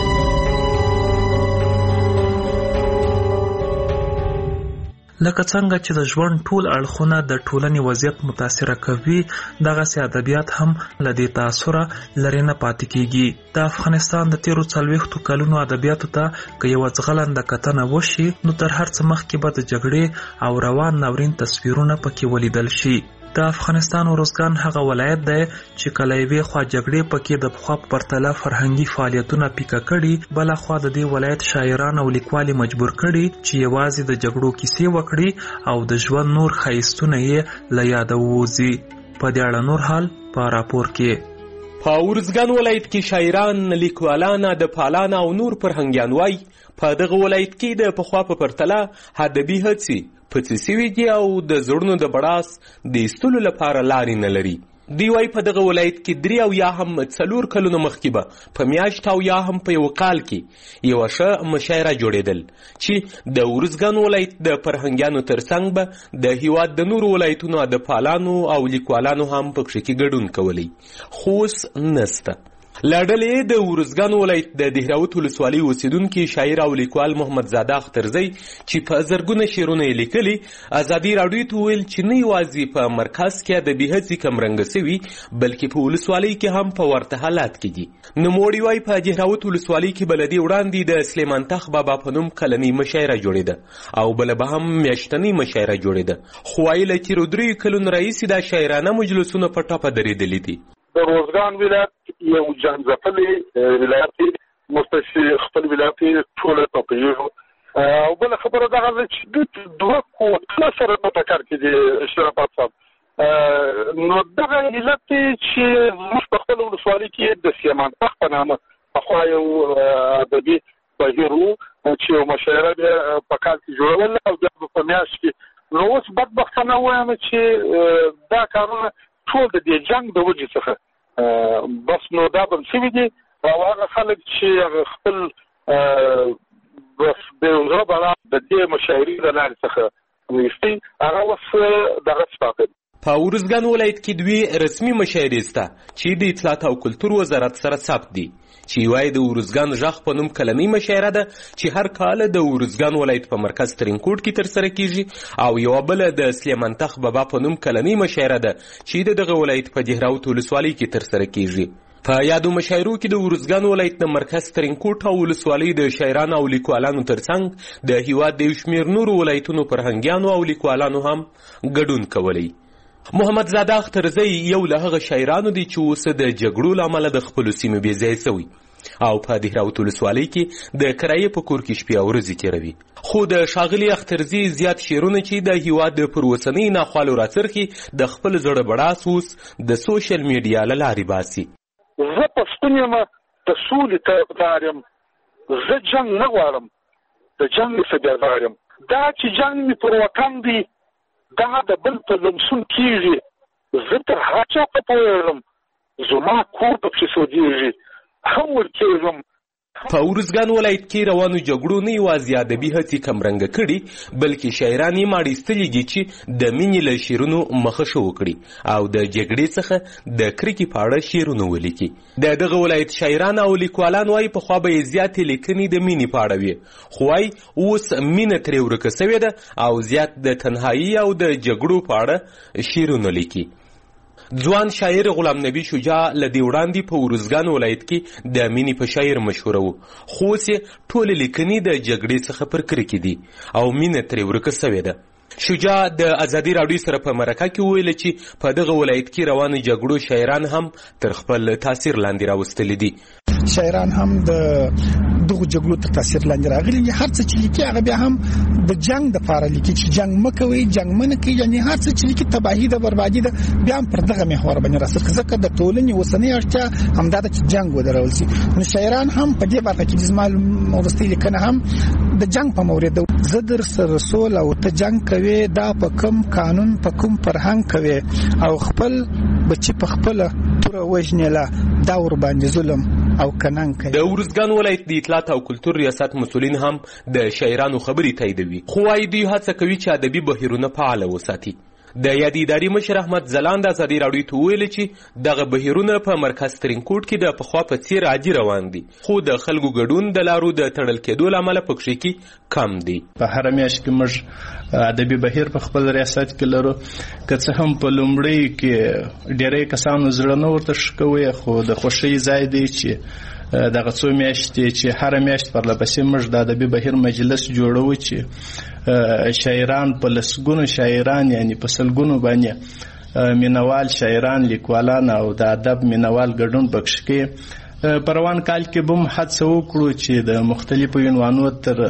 [SPEAKER 18] لکه څنګه چې د ژوند ټول اړخونه د ټولنې وضعیت متاثره کوي، دغسې ادبیات هم له دې تاثره لرې نه پاتې کیږي. د افغانستان د تیرو 40 کلونو ادبیاتو ته که یوه ځغلنده کتنه وشي، نو تر هر څه مخکې به د جګړې او روان ناورین تصویرونه پکې ولیدل شي. د افغانستان ارزګان هغه ولایت دی چې کله یوې خوا جګړې پکې د پخوا په پرتله فرهنګي فعالیتونه پیکه کړي، بله خوا د دې ولایت شاعران او لیکوالې مجبور کړي چې یوازې د جګړو کیسې وکړي او د ژوند نور ښایستونه یې له یاده ووځي. په دې اړه نور حال په راپور کې.
[SPEAKER 5] په ارزګان ولایت کې شاعران، لیکوالان، ادبپالان او نور فرهنګیان وایي په دغه ولایت کې د پخوا په پرتله ادبي هڅې پڅې سوي دي او د زړونو د بړاس د ایستلو لپاره لارې نه لري. دوی وایي په دغه ولایت کې 3 او یا هم 4 کلونه مخکې به په میاشت او یا هم په یو کال کې یوه ښه مشاعره جوړېدل چې د ارزګان ولایت د فرهنګیانو ترڅنګ به د هیواد د نورو ولایتونو ادبپالانو او لیکوالانو هم پکښې کې ګډون کولی، خو اوس نسته. له ډلې د ارزګان ولایت د دهراوت ولسوالۍ اوسېدونکي شاعر او لیکوال محمد زاده اخترزی چې په زرګونه شعرونه یې لیکلي، ازادي راډیو ته وویل چې نه یوازې په مرکز کې ادبي هڅې کمرنګه سوي، بلکې په ولسوالۍ کې هم په ورته حالات کې دي. نوموړي وایي په دهراوت ولسوالۍ کې بلدي وړاندې د سلیمان تخ بابا په نوم کلنۍ مشاعره جوړېده او بله به هم میاشتنۍ مشاعره جوړېده، خو وایي له تېرو 3 کلونو راهیسې دا شاعرانه مجلسونه په ټپه درېدلي دي.
[SPEAKER 6] د روزګان ولایت یو جنځپلې ولایت دی، مستشي خپل ولایت ټوله ټاپېږو. او بله خبره دغه ده چې دوی 2 قوتونه سره په ټکر کې دي شرافت صاحب. نو دغه علت دی چې موږ په خپله ولسوالۍ کې د سلیمان تخ په نامه پخوا یو ادبي بهیر و چې یو مشاعره بیا په کال کې جوړول او بیا په میاشت کې. نو اوس بدبختانه وایم چې دا کارونه ټول د دې جنګ د وجې څخه بس نو دا بند شوي دي، او هغه خلک چې خپل بس بېوزله بلا د دې مشاعرې له لارې څخه ویستي، هغه اوس دغسې پاتې دي.
[SPEAKER 5] په ارزګان ولایت کې دوی رسمي مشاعرې شته چې د اطلاعات او کلتور وزارت سره ثبت دي، چې وایي د ارزګان غږ په نوم کلنۍ مشاعره ده چې هر کال د ارزګان ولایت په مرکز ترینکوټ کې ترسره کیږي، او یوه بله د سلیمان تخ بابا په نوم کلنۍ مشاعره ده چې د دغه ولایت په دهراوت ولسوالۍ کې ترسره کیږي. په یادو مشاعرو کې د ارزګان ولایت د مرکز ترینکوټ او ولسوالۍ د شاعرانو او لیکوالانو ترڅنګ د هیواد د یو شمېر نورو ولایتونو فرهنګیانو او لیکوالانو هم ګډون کولی. محمد زاده اخترزی یو له هغه شاعرانو دی چې اوس د جګړو له امله د خپلو سیمو بېځایه سوی او په دهراوت ولسوالۍ کې د کرایې په کور کې شپې او ورځې تېروي. خو د ښاغلي اخترزي زیات شعرونه چې د هیواد پر اوسنۍ ناخوالو راڅرخي د خپل زړه بړاس اوس د سوشل میډیا له لارې باسي.
[SPEAKER 6] زه پښتون یم، د سولې طرفدار یم، زه جنګ نه غواړم، د جنګ څخه بیزار یم. دا چې جنګ مې پر وطن دی دا د بل په لمسون کېږي، زه تر هر چا په پوهېږم، زما کور پکې سودېږي، هم ورکېږم.
[SPEAKER 5] په ارزګان ولایت کې روانو جګړو نه یوازې ادبي هڅې کمرنګه کړي بلکې شاعران یې ماړیستلي دي چې د مینې له شعرونو مخه وکړي او د جګړې څخه د کرکې په اړه شعرونه ولیکي. د دغه ولایت شاعران او لیکوالان وایي پخوا به یې زیاتې لیکنې د مینې په اړه وي، خو وایي اوس مینه ترې ورکه سوې ده او زیات د تنهایي او د جګړو په اړه شعرونه لیکي. ځوان شاعر غلام نبی شجاع له دې وړاندې په ارزګان ولایت کې د مینې په شاعر مشهوره و، خو اوس یې ټولې لیکنې د جګړې څخه پر کرکې دي او مینه ترې ورکه سوې ده. شجاع د ازادي راډیو سره په مرکه کې وویل چې په دغه ولایت کې روانو جګړو شاعران هم تر خپل تاثیر لاندې راوستلي دي.
[SPEAKER 7] شاعران هم د دغه جګړو تر تاثیر لاندې راغلي، هر څه چې لیکي هغه بیا هم د جنگ د پاره لیکي چې جنگ مکوي، جنگ منه کوي، یعنی هر څه چې لیکي تباہی ده، بربادي ده، بیا هم پر دغه محور باندې راڅرخي، ځکه د ټولنې اوسنۍ اړتیا همدا ده چې جنگ ودرول شي. نو شاعران هم په دې برخه کې د زما وروستۍ لیکنه هم د جنگ په مورید ده. زه در سره سول او ته جنگ کوي، دا په کوم قانون په کوم فرهنګ کوي او خپل بچي په خپل تور وژنله، دا ور باندې ظلم او کنن کوي.
[SPEAKER 5] د ارزګان ولایت د اطلاعات او کلتور ریاست مسؤلین هم د شاعرانو خبرې تاییدوي، خو وايي دوی هڅه کوي چې ادبي بهیرونه فعاله وساتي. د یادې ادارې مشر احمد ځلاند ازادي راډیو ته وویل چې دغه بهیرونه په مرکز ترینکوټ کې د پخوا په څیر عادي روان دي، خو د خلکو ګډون د لارو د تړل کېدو له امله په کښې کې کم دي.
[SPEAKER 10] په هره میاشت کې موږ ادبي بهیر په خپل ریاست کې لرو، که څه هم په لومړۍ کې ډېری کسانو زړه نه ورته ښه کوي، خو د خوښۍ ځای دی چې دغه څو میاشتې چې هره میاشت پرلپسې موږ د ادبي بهیر مجلس جوړوو چې شاعران په لسګونو شاعران یعنی په سلګونو باندې مینوال شاعران، لیکوالان او د ادب مینوال ګډون پکښې کوي. په روان کال کې به هم هڅه وکړو چې د مختلفو عنوانو تر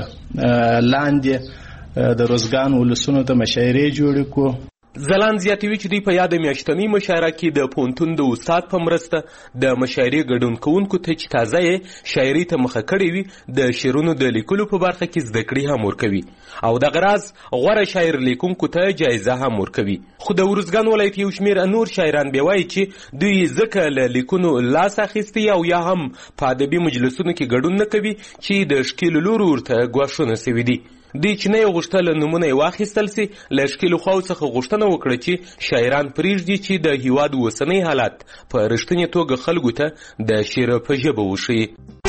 [SPEAKER 10] لاندې د روزګان ولسونو ته مشاعرې جوړې کړو.
[SPEAKER 5] ځلاند زیاتوي چې دوی په یاده میاشتنۍ مشاعره کې د پوهنتون د استاد په مرسته د مشاعرې ګډون کوونکو ته چې تازه یې شاعري ته مخه کړې وي د شعرونو د لیکلو په برخه کې زده کړې هم ورکوي او دغه راز غوره شاعر لیکونکو ته جایزه هم ورکوي. خو د ارزګان ولایت یو شمېر نور شاعران بیا وایي چې دوی ځکه له لیکونو لاس اخیستی او یا هم په ادبي مجلسونو کې ګډون نه کوي چې د ښکېلو لورو ورته ګواښونه سوي دي. دوی چې نه یې غوښتل نومونه یې واخیستل سي، له ښکېلو خواو څخه غوښتنه وکړه چې شاعران پرېږدي چې د هیواد اوسنی حالت په رښتینې توګه خلکو ته د شعر په ژبه وښیي.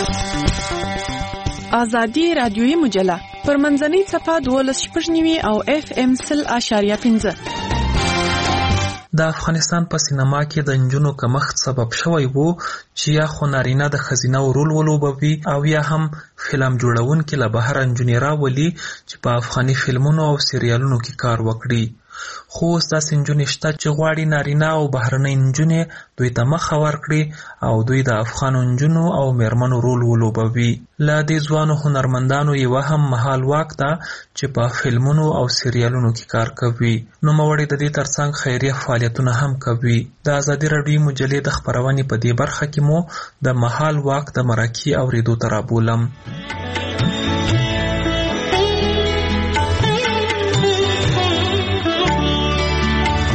[SPEAKER 11] ازادي رادیویي مجله پر منځنۍ څپه 12.9 او FM 100.5.
[SPEAKER 18] د افغانستان په سینما کې د نجونو کمښت سبب شوی وو چې یا خو نارینه د ښځینه رول ولوبوي او یا هم فلم جوړونکي له بهره نجونې راولي چې په افغاني فلمونو او سریالونو کې کار وکړي. خو اوس داسې نجونې شته چې غواړي نارینه او بهرنۍ نجونې دوی ته مخه ورکړي او دوی د افغانو نجونو او میرمنو رول ولوبوي. له دې ځوانو هنرمندانو یوه هم مهال واک ده چې په فلمونو او سریالونو کې کار کوي. نوموړی د دې ترڅنګ خیریه فعالیتونه هم کوي. د ازادي راډیو مجلې د خپرونې په دې برخه کې مو د مهال واک د مرکې اورېدو ته رابولم.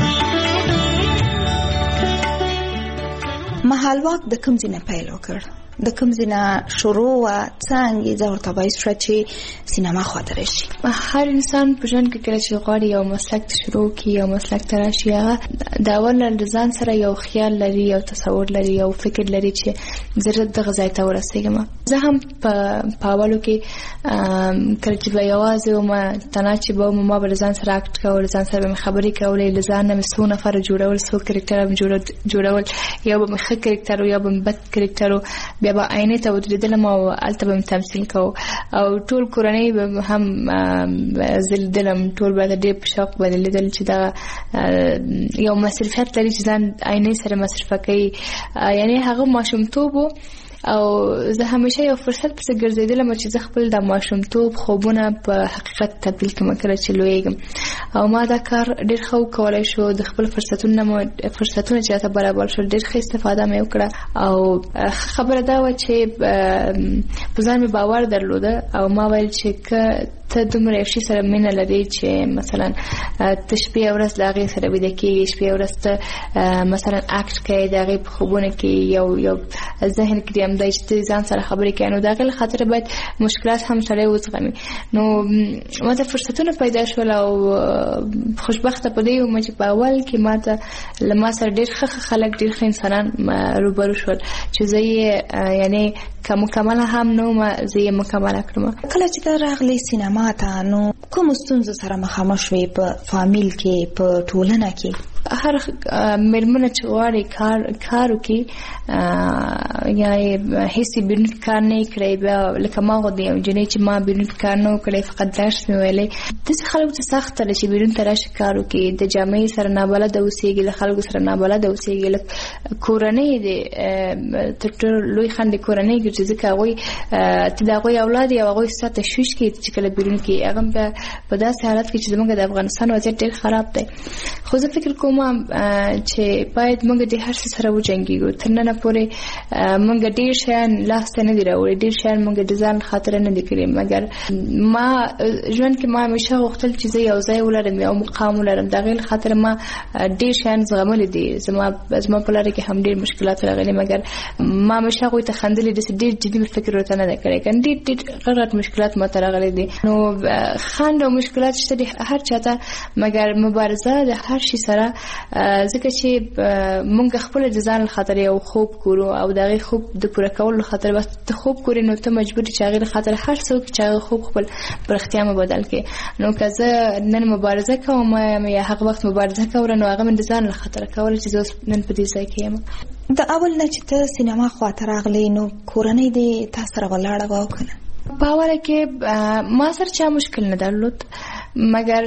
[SPEAKER 22] مهال واک د کوم ځای نه پیل وکړ؟ د کوم ځای شروع و څنګه زه ورته وایي چې سینما خواته راشي؟
[SPEAKER 21] هر انسان په ژوند کې کله چې غواړي یو مسلک شروع کړي یو مسلک ته راشي هغه د اول د ځان سره یو خیال لري یو تصور لري یو فکر لري چې زه دغه ځای ته ورسېږم. زه هم په اولو کې کله چې به یوازې وم تنها چې به وم ما به ځان سره اکټ کول ځان سره به مې خبرې کولې له ځان نه مې څو نفره جوړول څو کرکټره مې جوړول یا به مې ښه کرکټر یا به مې بد کرکټر بیا به آینې ته ودرېدلم او هلته به مې تمثیل کوو او ټول کورنۍ به هم زه لیدلم ټول به ډېر په شوق به لیدل چې دا یو مصرفیت لري چې ځان آینې سره مصرفه کوي یعنی هغه ماشومتوب او زه همیشه یو فرصت پسې ګرځېدلم چې زه خپل د ماشومتوب خوبونه په حقیقت تبدیل کړم کله چې لویږم او ما دا کار ډېر ښه وکولی شو د خپل فرصتونه چې راته برابر شول ډېر ښه استفاده مې وکړه او خبره دا وه چې په ځان مې باور درلوده او ما ویل چې که ته دومره یو شي سره مینه لري چې مثلا ته شپې او ورځ د هغې سره ویده کېږي شپې او ورځ ته مثلا اکټ کوې د هغې په خوبونه کې یو ذهن کې همدای چې ته ځان سره خبرې کوې نو د هغې له خاطره باید مشکلات هم سړی وزغمي. نو ما ته فرصتونه پیدا شول او خوشبخته په دې وم چې په اول کې ما ته له ما سره ډېر ښه خلک ډېر ښه انسانان روبرو شول چې زه یې یعنې که مکمله هم نه وم زه یې مکمله کړم.
[SPEAKER 22] کله چې ته راغلې سینما ته نو کوم ستونزو سره مخامخ شوې په فامیل کې په ټولنه کې؟
[SPEAKER 21] هر مېرمنه چې غواړي کار وکړي یا هیڅ بیرون کار نه کړی بیا لکه ما غو د یو نجلۍ چې ما بیرون کار نه کړی فقط درس مې ویلی داسې خلکو ته سخته ده چې بیرون ته راشي کار وکړي د جامعې سره نابلده اوسېږي له خلکو سره نابلده اوسېږي لکه کورنۍ د تر ټولو لوی خنډ د کورنۍ ګرځي ځکه هغوی ته د هغوی اولاد یې او هغوی ستا تشویش کوي چې کله بیرون کړي هغه بیا په داسې حالت کې چې زموږ د افغانستان وضعیت ډېر خراب دی خو زه فکر کوم چې باید موږ د هر څه سره وجنګېږو تر ننه پورې موږ ډېر شیان لاسته نه دي راوړي ډېر شیان موږ د ځان خاطره نه دي کړي مګر ما ژوند کې ما همیشه غوښتل چې زه یو ځای ولرم یو مقام ولرم د هغې له خاطره ما ډېر شیان زغملي دي زما په لاره کې هم ډېر مشکلات راغلي مګر ما همیشه هغوی ته خندلي داسې ډېر جدي فکر ورته نه دی کړی که ډېر غټ مشکلات ما ته راغلي دي نو خنډ او مشکلات شته دي هر چا ته مګر مبارزه د هر شي سره ځکه چې مونږ خپل د ځان خاطر یو خوب کورو او د هغې خوب د پوره کولو خاطر وخت ته خوب کورې نو ته مجبور چې هغې خاطر هر څوک چې هغه خوب خپل پر اختیار بدل کړي نو که زه نن مبارزه کوم یا هغه وخت مبارزه کوله نو هغه من د ځان خاطر کوله چې زه نن په دې ځای کې یم.
[SPEAKER 22] د اول نه چې ته سینما خواته راغلې نو کورنۍ دې تا سره ولاړه وه او که نه؟
[SPEAKER 21] په اوله کې ما سره چا مشکل نه درلود مګر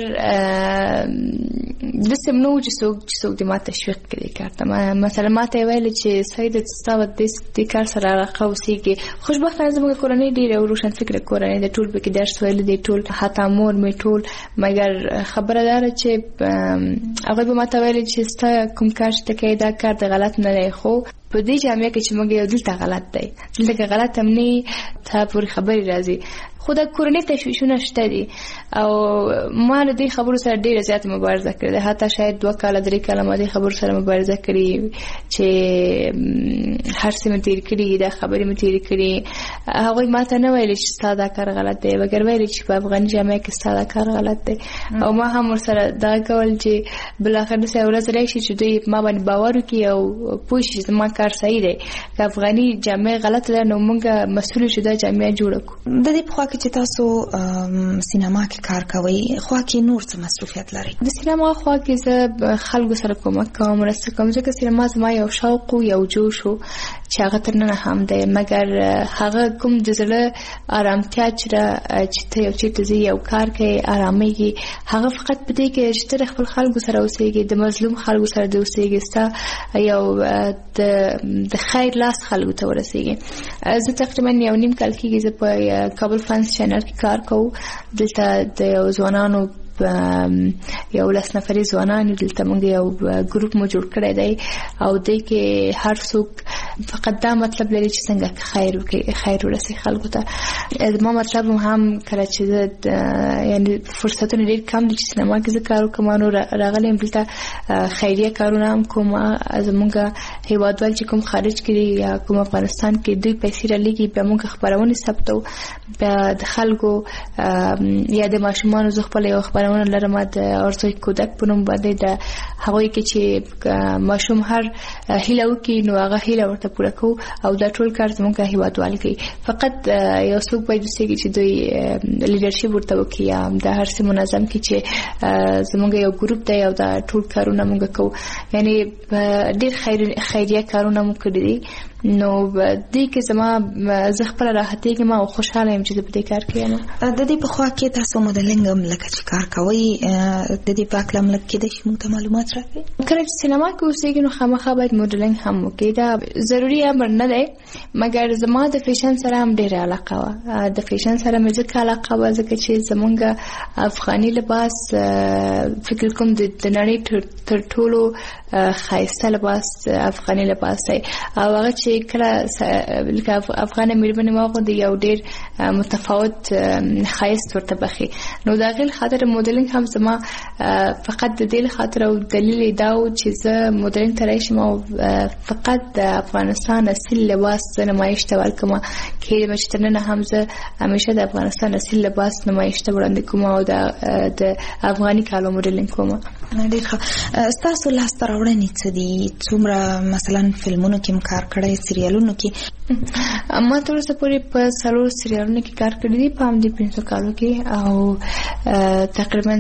[SPEAKER 21] داسې هم نه و چې څوک دې ما تشویق کړي کار ته مثلا ما ته یې ویلې چې سیده ستا به دې کار سره علاقه اوسېږي خوشبختانه زموږ کورنۍ ډېره روښانفکره کورنۍ ده ټول پکې درس ویلی دی ټول حتی مور مې ټول مګر خبره دا ده چې هغوی به ما ته ویلې چې ستا کوم کار چې ته کوې دا کار د غلط نه دی خو په دې جامعه کې چې موږ یو دلته غلط دی دلته که غلط هم نه ته پورې خبرې راځي خو د کورنۍ تشویشونه شته دي او ما له دې خبرو سره ډېره زیاته مبارزه کړې ده حتی شاید 2 کاله 3 کاله ما دې خبرو سره مبارزه کړې چې هر څه مې تېر کړي دا خبرې مې تېرې کړي هغوی ما ته نه ویلې چې ستا دا کار غلط دی مګر ویلې چې په افغاني جامعه کې ستا دا کار غلط دی او ما هم ورسره دغه کول چې بالاخره داسې یوه ورځ راشي چې دوی ما باندې باور وکړي او پوه شي چې زما کار صحیح دی که افغاني جامعه غلط ده نو موږ مسؤل یو چې دا جامعه جوړه کړو.
[SPEAKER 22] د دې په خوا کې چې تاسو سینما کې کار کوئ خوا کې نور څه مصروفیت لرئ؟ د سینما خوا کې زه خلکو سره کومک کوم مرسته کوم ځکه سینما زما یو شوق و یو جوش و چې هغه تر ننه هم دی مګر هغه کوم د زړه ارامتیا چې ته یو چېرته ځې یو کار کوې ارامېږي هغه فقط په دې کې چې ته د خپل خلکو سره اوسېږي د مظلوم خلکو سره د اوسېږي ستا یو د خیر لاس خلکو ته ورسېږي. زه تقریبا 1.5 کال کېږي زه په کابل فانس چینل کې کار کوم دلته د یو ځوانانو یو 10 نفري ځوانان دلته موږ یو ګروپ مو جوړ کړی دی او دې کې هر څوک
[SPEAKER 21] فقط دا مطلب لري چې څنګه خیر وکړي، خیر ورسي خلکو ته. ما مطلب هم کله چې یعنی فرصتونه ډېر کم دي چې سینما کې زه کار وکړم، نو راغلی یم دلته خیریه کارونه هم کوم. زمونږ هیوادوال چې کوم خارج کې یا کوم افغانستان کې دوی پیسې رالیږي، بیا موږ خپرونې ثبتو، بیا د خلکو یا د ماشومانو زه خپله یو خپرونه لرم د ارزوی کودک په نوم باندې، د هغوی کې چې ماشوم هر هیله وکړي نو هغه هیله ورته پوره کوو او دا ټول کار زموږ هیوادوال کوي. فقط یو څوک باید وسیږي چې دوی لیډرشپ ورته وکړي یا د هر څه منظم کړي چې زموږ یو ګروپ دی او دا ټول کارونه موږ کوو. یعنی ډېر خیریه کارونه موږ کړي دي. نو دې کې زه خپله راحتېږم او خوشحاله یم چې زه په دې کار کې یم.
[SPEAKER 22] د دې پخوا کې تاسو موډلینګ هم لکه چې کار کوئ، د دې په هکله هم لږ کېدای شي موږ ته معلومات راکړئ؟ کله چې سینما کې اوسېږي نو خامخا باید موډلینګ هم وکړي. دا ضروري امر نه دی، مګر زما د فیشن سره هم ډېره علاقه وه. د فیشن سره مې ځکه علاقه وه ځکه چې زمونږ افغاني لباس فکر کوم د نړۍ تر ټولو ښایسته لباس افغاني لباس دی، او هغه چې کله لکه افغانه مېرمنې واغوندي یو ډېر متفاوت ښایست ورته بخي. نو د هغې خاطر موډلینګ هم زما فقط د دې خاطر او دلیل دا و چې زه موډلینګ ته راشم او فقط د افغانستان اصل لباس نمایش ته ورکوم. کېدای چې تر ننه هم زه همیشه د افغانستان اصل لباس نمایش ته وړاندې کوم او د افغاني کالو موډلینګ کوم. ډېر ښه. ستاسو لاسته راوړنې څه دي؟ څومره مثلا فلمونو کې هم کار کړی، سریالونو کې؟
[SPEAKER 21] ما تر اوسه پورې په 4 سریالونو کې کار کړی دي په همدې 5 کالو کې، او تقریبا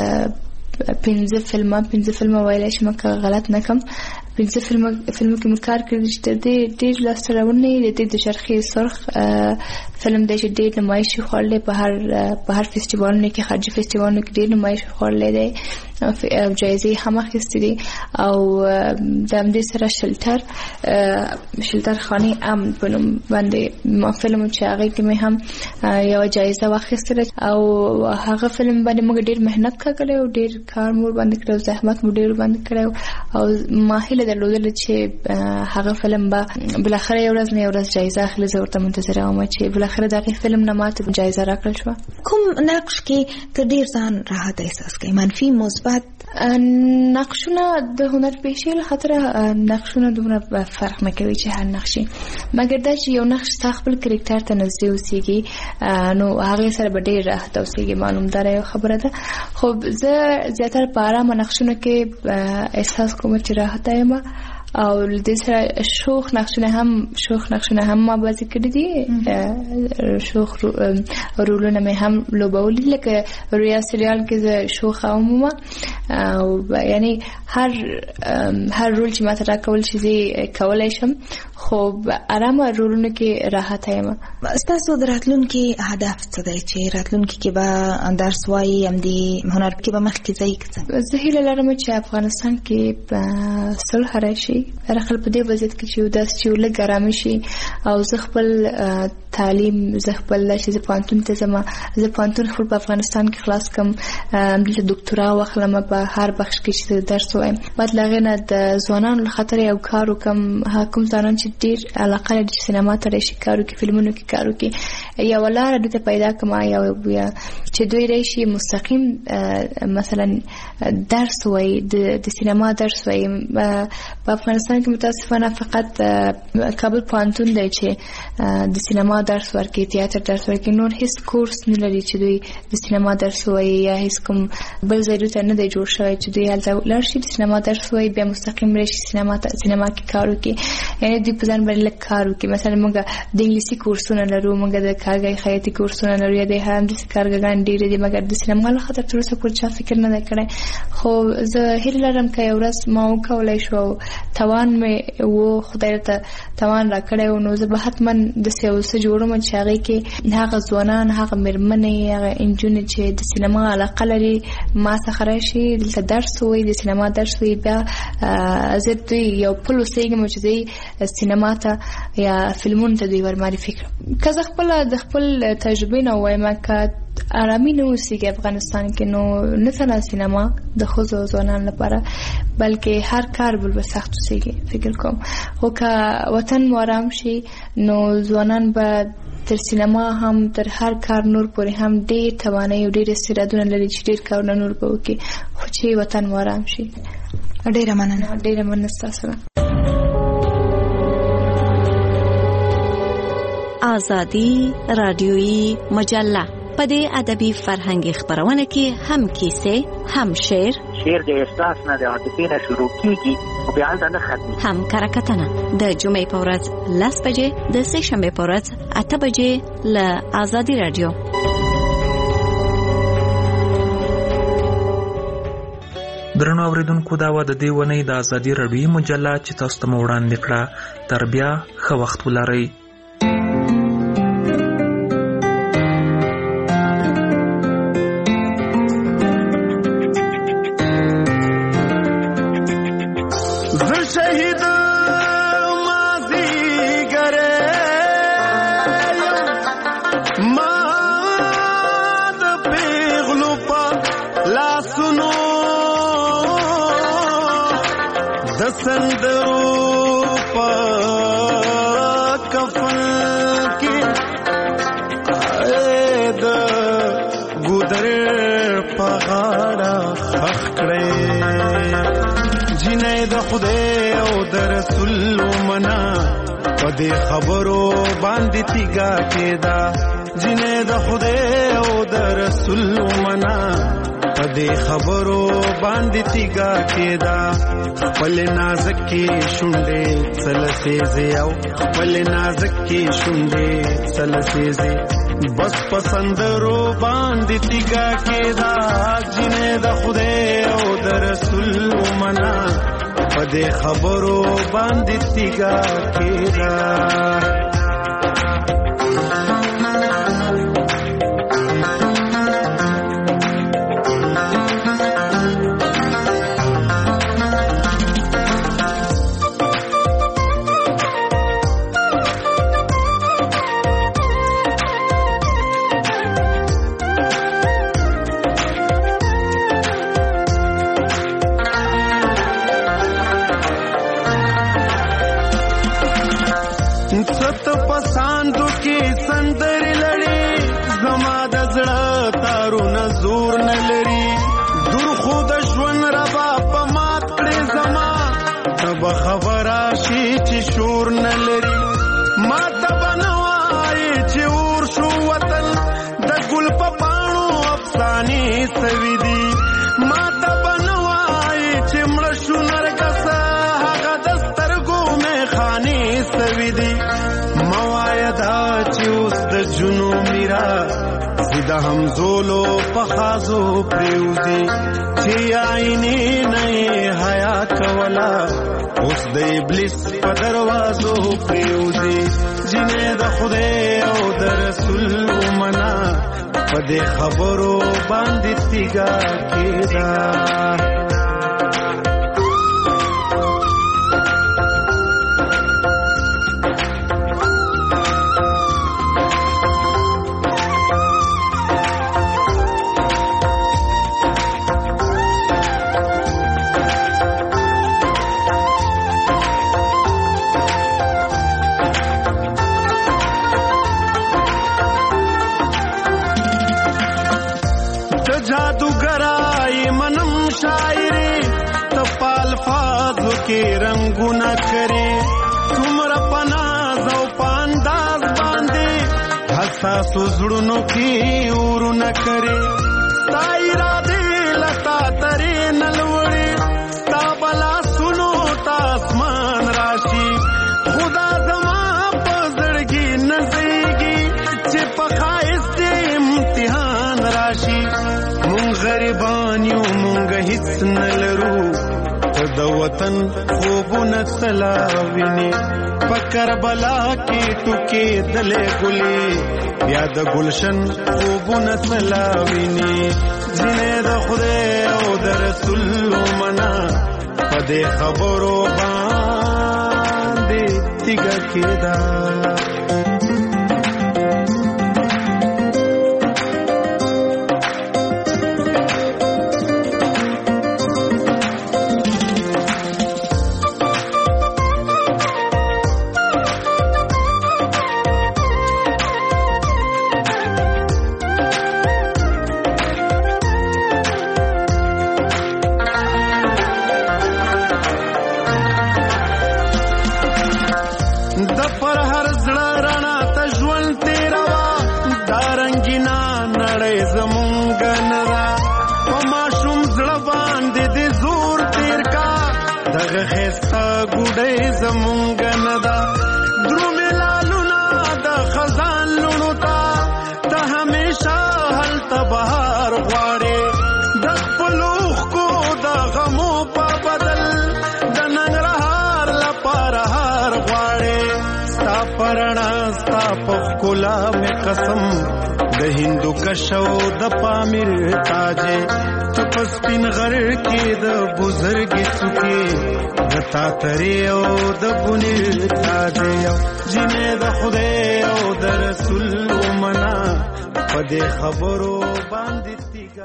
[SPEAKER 21] 5 فلمه ویلی شم که غلط نکم. 5 فلمو کې مې کار کړی چې د دې ډېر لاسته راوړنې د چرخې سرخ فلم دی چې ډېر نمایش یې خوړلی په هر فستیوالونو کې، خارجي فستیوالونو کې ډېر نمایش خوړلی دی او جایزې هم اخیستې دي. او د همدې سره شلتر خانې امن په نوم باندې ما فلم چې هغې کې مې هم یوه جایزه واخیستله، او هغه فلم باندې موږ ډېر محنت کړی او ډېر کار مو باندې کړی او زحمت مو ډېر باندې کړی، او ما هیله درلودله چې هغه فلم به بالاخره یو ورځ نه یو ورځ جایزه اخلي. زه ورته منتظره وم چې بالاخره د هغې فلم نه ماته جایزه راکړل شوه.
[SPEAKER 22] کوم نقش کې ته ډېر ځان راحت احساس کوې؟ منفي، مثبت؟
[SPEAKER 21] نقشونه د هنر پیشې له خاطره نقشونه دومره فرق نه کوي چې هر نقشي، مګر دا چې یو نقش ستا خپل کرکټر ته نږدې اوسېږي نو هغې سره به ډېر راحت اوسېږي. معلوم داره یو خبره ده. خو زه زیاتره په ارامه نقشونو کې احساس کوم چې راحته یم، او د سره شوخ نقشونه هم ما بازی کړی دي. شوخ رولونه مې هم لوبولي، لکه رویا سریال کې زه شوخه وم، او یعنی هر رول چې ما ته راکول شي زه کولی شم، خو ارامه رولونو کې راحته یم.
[SPEAKER 22] ستاسو د راتلونکي هدف څه دی چې راتلونکي کې به درس وایي، همدې هنر کې به مخکې ځئ که څنګه؟
[SPEAKER 21] زه هیله لرم چې افغانستان کې صلح راشي، خلک په دې وضعیت کې چې داسې چې لږ ارامي شي، او زه خپل تعلیم زه خپل چې زه پوهنتون ته ځم، زه پوهنتون خپل په افغانستان کې خلاص کړم، دلته دکتورا واخلم په هر بخش کې چې درس وایم. بعد له هغې نه د ځوانانو له خاطر یو کار وکړم، کوم ځوانان چې ډېر علاقه لري چې سینما ته راشي کار وکړي، فلمونو کې کار وکړي، یوه لاره دوی ته پیدا کړم یا چې دوی راشي مستقیم مثلا درس وایي، د سینما درس وایي. په افغانستان کې متاسفانه فقط کابل پوهنتون دی چې د سینما درس ورکوي، تیاتر درس ورکوي، نور هیڅ کورس نه لري چې دوی د سینما درس وایي، یا هیڅ کوم بل ځای دوی ته نه دی جوړ شوی چې دوی هلته ولاړ شي د سینما درس وایي، بیا مستقیم راشي سینما کې کار وکړي. یعنې دوی په ځان باندې لږ کار وکړي. مثلا موږ د انګلیسي کورسونه لرو، موږ د کارګرۍ خیاطي کورسونه لرو، یا د همداسې کارګران ډېرې دي، مګر د سینما له خاطر تر اوسه پورې چا فکر نه دی کړی. خو زه هیله لرم که یو ورځ ما وکولی شو او توان مې و، خدای ته توان را کړی و، نو زه به حتما داسې یو څه جوړم چې هغې کې هغه ځوانان، هغه مېرمنې، هغه نجونې چې د سینما علاقه لري ما څخه راشي، دلته درس وایي، د سینما درس وایي، بیا زه دوی یو پل اوسېږم چې دوی سینما ته یا فلمونو ته دوی ور معرفي کړم. که زه خپله د خپل تجربې نه ووایم، که آرامي نه اوسېږي افغانستان کې، نو نه تنها سینما د ښځو او ځوانانو لپاره بلکې هر کار به سخت اوسېږي فکر کوم. خو که وطن مو آرام شي نو ځوانان به تر سینما هم تر هر کار نور پورې هم ډېر توانایي او ډېر استعدادونه لري چې ډېر کارونه نور به وکړي، خو چې وطن مو آرام شي.
[SPEAKER 22] ډېره مننه.
[SPEAKER 21] ډېره مننه ستاسو.
[SPEAKER 8] آزادی رادیویی مجله په دې ادبي فرهنګي خبرونه کې هم کیسې، هم شعر
[SPEAKER 1] د احساس نه د عاطفې نه شروع کیږي او بیا هلته نه ختمي،
[SPEAKER 8] هم کرکټنه د جمعې په ورځ 10 بجې، د سه شنبې په ورځ 8 بجې له آزادی رادیو.
[SPEAKER 18] درنو اوریدونکو، دا و د دې ونې د آزادی رادیویی مجله چې تاسو ته وړاندې کړه. تر بیا ښه وخت ولرئ.
[SPEAKER 12] دې خبرو باندې تیګا کېدا، جنې د خدای او د رسول منا په دې خبرو باندې تیګا کېدا. خپل نازک کې شونډې سلسېزې او خپل نازک کې شونډې سلسېزې بس پسندرو باندې تیګا کېدا، جنې د خدای او د رسول منا په دې خبرو باندې تیګا کېدا. د همزولو په خازو پریوزي چې عیني نه حیا کولا، اوس د ابلیس په دروازو پریوزي. جنې د خدای او د رسول منا په دې خبرو باندې تیګا کېدا. کې رنگونه کرے څومره پناز او پانداز باندې حساس زړونو کې ورونه کرے تایرا دې لتا ترې نلوړې تا بلا سنو تا اسمان راشي خدا زما په زړګي نزيږي چې په خایست امتحان راشي مونږ غریبان یو مونږ هیڅ نلرو د وطن خوبونه سلاویني په کربلا کې ټوکې دلې ګلې بیا د گلشن خوبونه سلاویني جنې د خدای او د رسول منا په دې خبرو باندې تیګه کېدا. زمونږ نه ده په ماشوم زړه باندې دې زور تیر کا دغه ښایسته ګوډۍ زمونږ نه ده درومې لالونه د خزان لوڼو ته ته همیشه هلته بهار غواړې د خپلو اوښکو د غمو په بدل د ننګرهار لپاره هار غواړې ستا په رڼا ستا په ښکلا مې قسم د هندو کشو د پامیر تاجې ته په سپین غر کې د بزرګې څوکې د تاترې او د بنیر تاجې جینې د خدای او د رسول ومنه په دې خبرو باندې